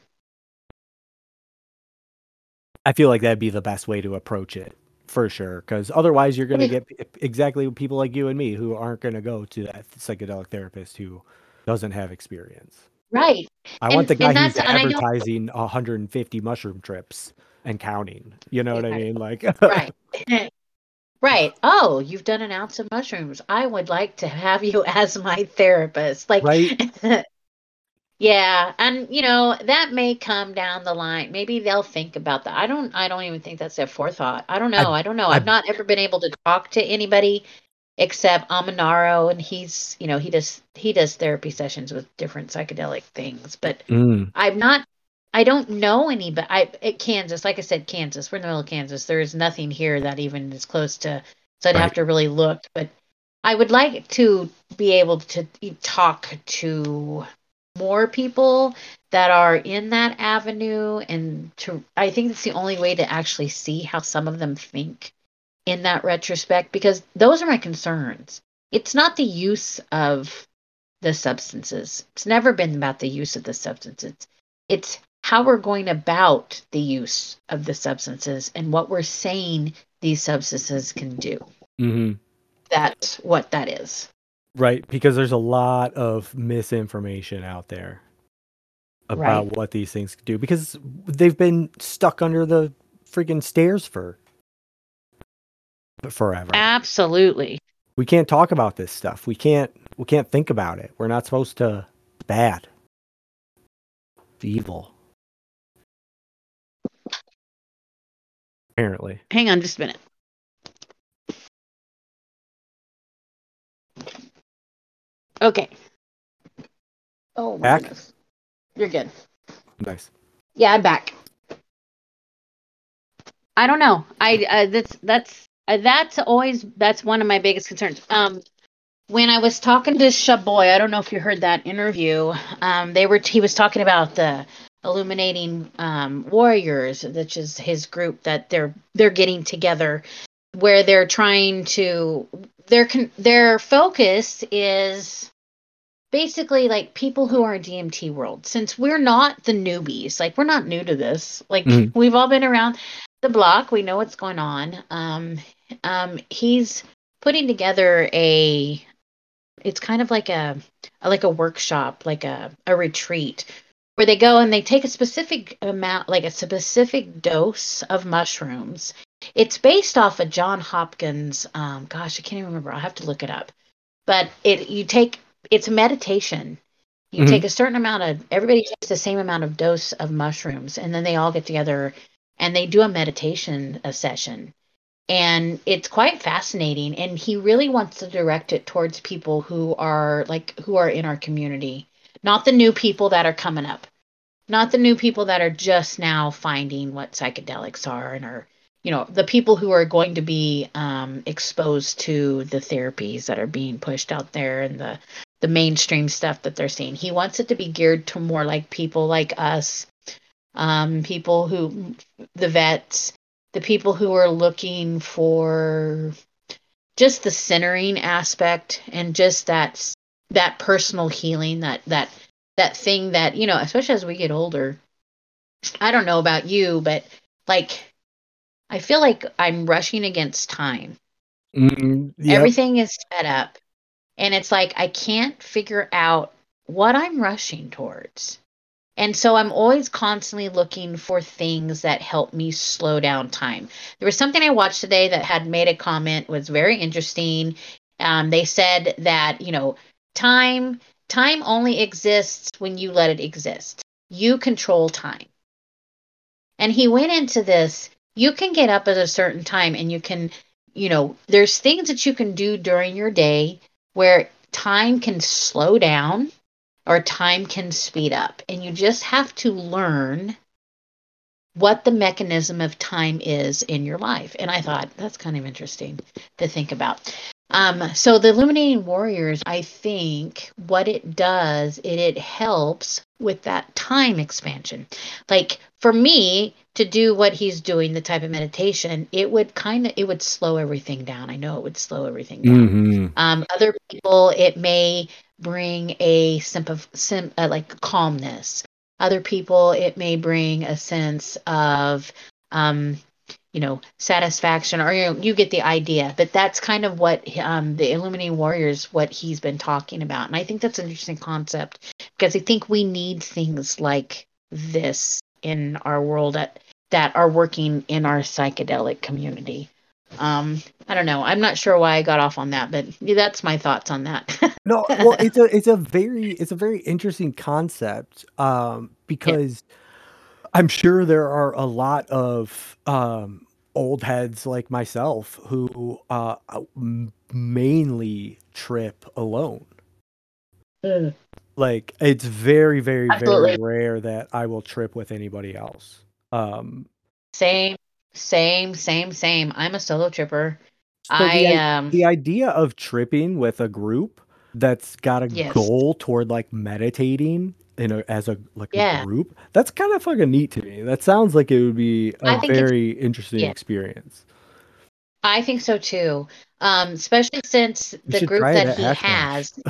I feel like that'd be the best way to approach it, for sure. Because otherwise, you're going to get exactly people like you and me who aren't going to go to that psychedelic therapist who doesn't have experience.
Right.
I want the guy who's
and I know
advertising 150 mushroom trips and counting. You know what I mean? Like,
right. Right. Oh, you've done an ounce of mushrooms. I would like to have you as my therapist. Like,
right?
yeah, and that may come down the line. Maybe they'll think about that. I don't even think that's their forethought. I don't know.
I,
I don't know.
I,
I've not ever been able to talk to anybody except Amanaro, and he does therapy sessions with different psychedelic things. But
mm,
I don't know anybody. At Kansas, like I said, Kansas. We're in the middle of Kansas. There is nothing here that even is close to. So I'd have
right.
to really look. But I would like to be able to talk to more people that are in that avenue, and I think it's the only way to actually see how some of them think in that retrospect, because those are my concerns. It's not the use of the substances. It's never been about the use of the substances. It's how we're going about the use of the substances and what we're saying these substances can do.
Mm-hmm.
That's what that is.
Right, because there's a lot of misinformation out there about
Right.
what these things do, because they've been stuck under the freaking stairs for forever.
Absolutely.
We can't talk about this stuff. We can't think about it. We're not supposed to. Bad. Evil. Apparently.
Hang on just a minute. Okay. Oh my
Back?
goodness. You're good.
Nice.
Yeah, I'm back. I don't know. That's one of my biggest concerns. When I was talking to Shaboy, I don't know if you heard that interview. He was talking about the Illuminating Warriors, which is his group that they're getting together, where they're trying to their focus is basically like people who are in DMT world. Since we're not the newbies, like we're not new to this. Like we've all been around the block. We know what's going on. He's putting together it's kind of like a workshop, like a retreat where they go and they take a specific amount, like a specific dose of mushrooms. It's based off of John Hopkins. Gosh, I can't even remember. I'll have to look it up. But it's a meditation. You take a certain amount of, everybody takes the same amount of dose of mushrooms, and then they all get together and they do a meditation session. And it's quite fascinating. And he really wants to direct it towards people who are in our community, not the new people that are coming up, not the new people that are just now finding what psychedelics are and are, the people who are going to be exposed to the therapies that are being pushed out there and the mainstream stuff that they're seeing. He wants it to be geared to more like people like us, people who, the vets, the people who are looking for just the centering aspect and just that personal healing, that thing that, especially as we get older. I don't know about you, but like I feel like I'm rushing against time.
Yep.
Everything is sped up. And it's like I can't figure out what I'm rushing towards. And so I'm always constantly looking for things that help me slow down time. There was something I watched today that had made a comment, was very interesting. They said that, time only exists when you let it exist. You control time. And he went into this. You can get up at a certain time and you can, there's things that you can do during your day where time can slow down or time can speed up. And you just have to learn what the mechanism of time is in your life. And I thought that's kind of interesting to think about. So the Illuminating Warriors, I think what it does, it helps with that time expansion. Like for me to do what he's doing, the type of meditation, it would slow everything down. I know it would slow everything down.
Hmm.
Other people, it may bring a like calmness. Other people, it may bring a sense of satisfaction, or you get the idea. But that's kind of what the Illuminating Warriors, what he's been talking about, and I think that's an interesting concept because I think we need things like this in our world that are working in our psychedelic community. I don't know. I'm not sure why I got off on that, but that's my thoughts on that.
No, well, it's a very interesting concept,
Yeah.
because I'm sure there are a lot of old heads like myself who mainly trip alone.
Mm.
Like it's very, very, very
Absolutely.
rare that I will trip with anybody else. Um,
Same, same. I'm a solo tripper.
so
I
the idea of tripping with a group that's got a
yes.
goal toward like meditating as a like a
Yeah.
group, that's kind of fucking neat to me. That sounds like it would be a
I think it's
very interesting
yeah.
experience.
I think so too. Especially since
We
the
should
group
try it
that
at
he
Hash Bash.
has.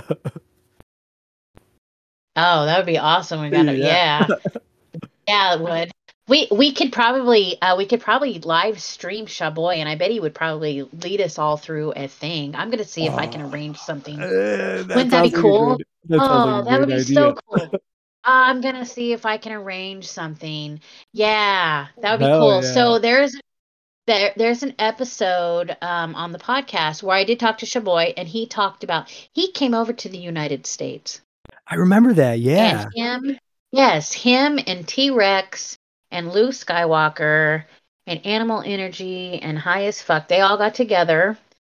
Oh, that would be awesome. We got to,
Yeah.
yeah. Yeah, it would. We could probably live stream Shaboy, and I bet he would probably lead us all through a thing. I'm gonna see if I can
Oh,
arrange something.
that
Wouldn't that be
sounds like a
cool?
good that sounds like a
Oh, that would
great
be
idea.
so cool. I'm gonna see if I can arrange something. Yeah, that would be
Hell
cool.
yeah.
So there's an episode on the podcast where I did talk to Shaboy, and he came over to the United States.
I remember that,
And
yeah.
him and T Rex and Luke Skywalker and Animal Energy and High as Fuck, they all got together.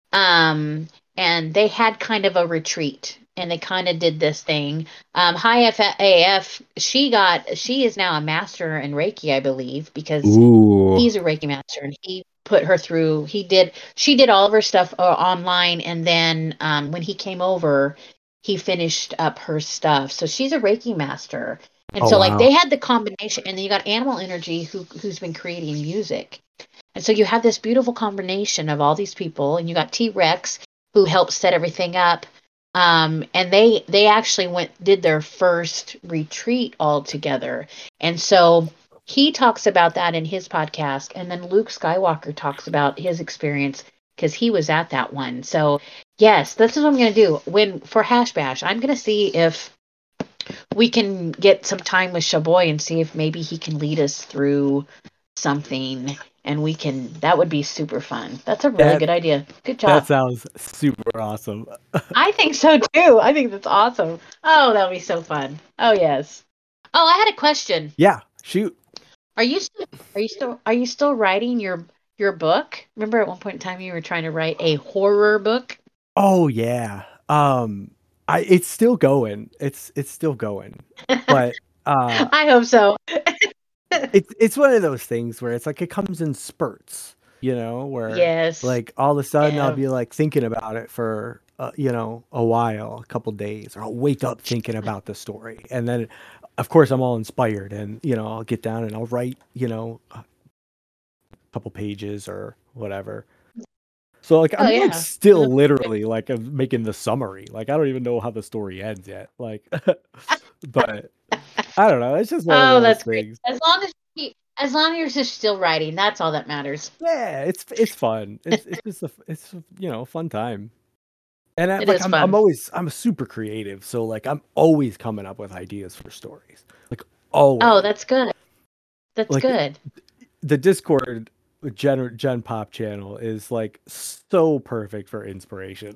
Um, and they had kind of a retreat and they kind of did this thing. High AF, she is now a master in Reiki, I believe, because
Ooh.
he's a Reiki master and he put her through, she did all of her stuff online. And then when he came over, he finished up her stuff. So she's a Reiki master. And
Oh,
so like they
wow.
had the combination, and then you got Animal Energy who's been creating music. And so you have this beautiful combination of all these people, and you got T Rex who helped set everything up. And they actually did their first retreat all together. And so he talks about that in his podcast, and then Luke Skywalker talks about his experience because he was at that one. So yes, this is what I'm gonna do for Hash Bash. I'm gonna see if we can get some time with Shaboy and see if maybe he can lead us through something, and that would be super fun. That's a really
That
good idea. Good
that
job.
sounds super awesome.
I think so too. I think that's awesome. Oh, that would be so fun. Oh yes. Oh, I had a question.
Yeah, shoot.
Are you still writing your book? Remember at one point in time you were trying to write a horror book?
Oh, yeah. It's still going. It's still going. But, uh,
I hope so.
it's one of those things where it's like it comes in spurts. where
Yes.
like all of a sudden I'll
Yeah.
be like thinking about it for a while, a couple days, or I'll wake up thinking about the story, and then of course I'm all inspired, and I'll get down and I'll write a couple pages or whatever. So like
Oh
I'm like
yeah.
still literally like I'm making the summary. Like I don't even know how the story ends yet. Like but I don't know. It's just one of
Oh,
those
that's great.
things.
As long as you're still writing, that's all that matters.
Yeah, it's fun. It's just it's fun time. And
It is
I'm
fun.
always I'm super creative, so like I'm always coming up with ideas for stories. Like
Oh,
always.
that's good. That's
Like
good.
the Discord Gen Pop channel is like so perfect for inspiration.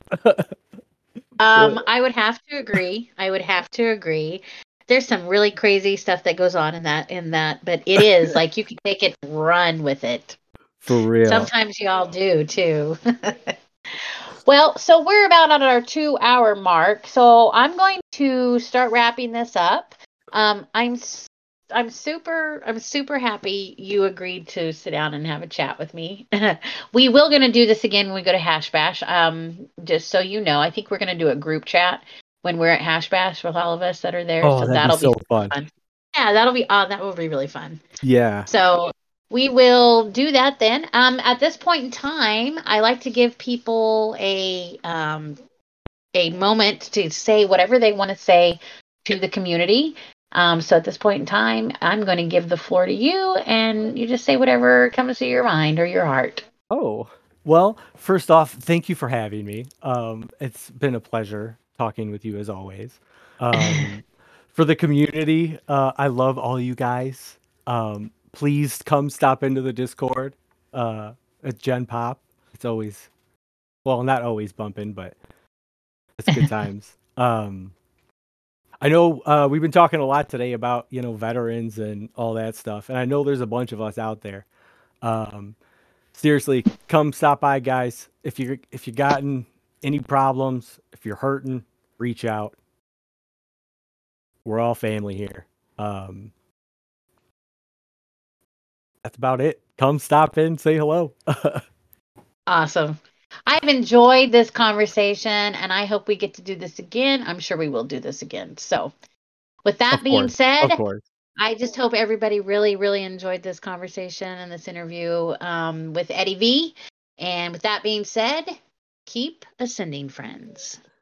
I would have to agree. I would have to agree. There's some really crazy stuff that goes on in that, but it is like you can take it and run with it.
For real.
Sometimes y'all do too. Well, so we're about at our 2 hour mark. So I'm going to start wrapping this up. Um, I'm s- I'm super happy you agreed to sit down and have a chat with me. We will gonna do this again when we go to Hash Bash. Just so you know, I think we're gonna do a group chat when we're at Hash Bash with all of us that are there.
Oh,
So
that'd be
that'll be
so fun.
fun. Yeah, that will be really fun.
Yeah.
So we will do that then. At this point in time, I like to give people a moment to say whatever they want to say to the community. So at this point in time, I'm going to give the floor to you, and you just say whatever comes to your mind or your heart.
Oh, well, first off, thank you for having me. It's been a pleasure talking with you as always. Um, for the community, I love all you guys. Please come stop into the Discord at Gen Pop. It's always, well, not always bumping, but it's good times. I know we've been talking a lot today about veterans and all that stuff, and I know there's a bunch of us out there. Um, Seriously, come stop by, guys. If you gotten any problems, if you're hurting, reach out. We're all family here. Um, that's about it. Come stop in, say hello.
Awesome. I've enjoyed this conversation, and I hope we get to do this again. I'm sure we will do this again. So, with that
Of
being
course,
said,
of course.
I just hope everybody really, really enjoyed this conversation and this interview with Eddie V. And with that being said, keep ascending, friends.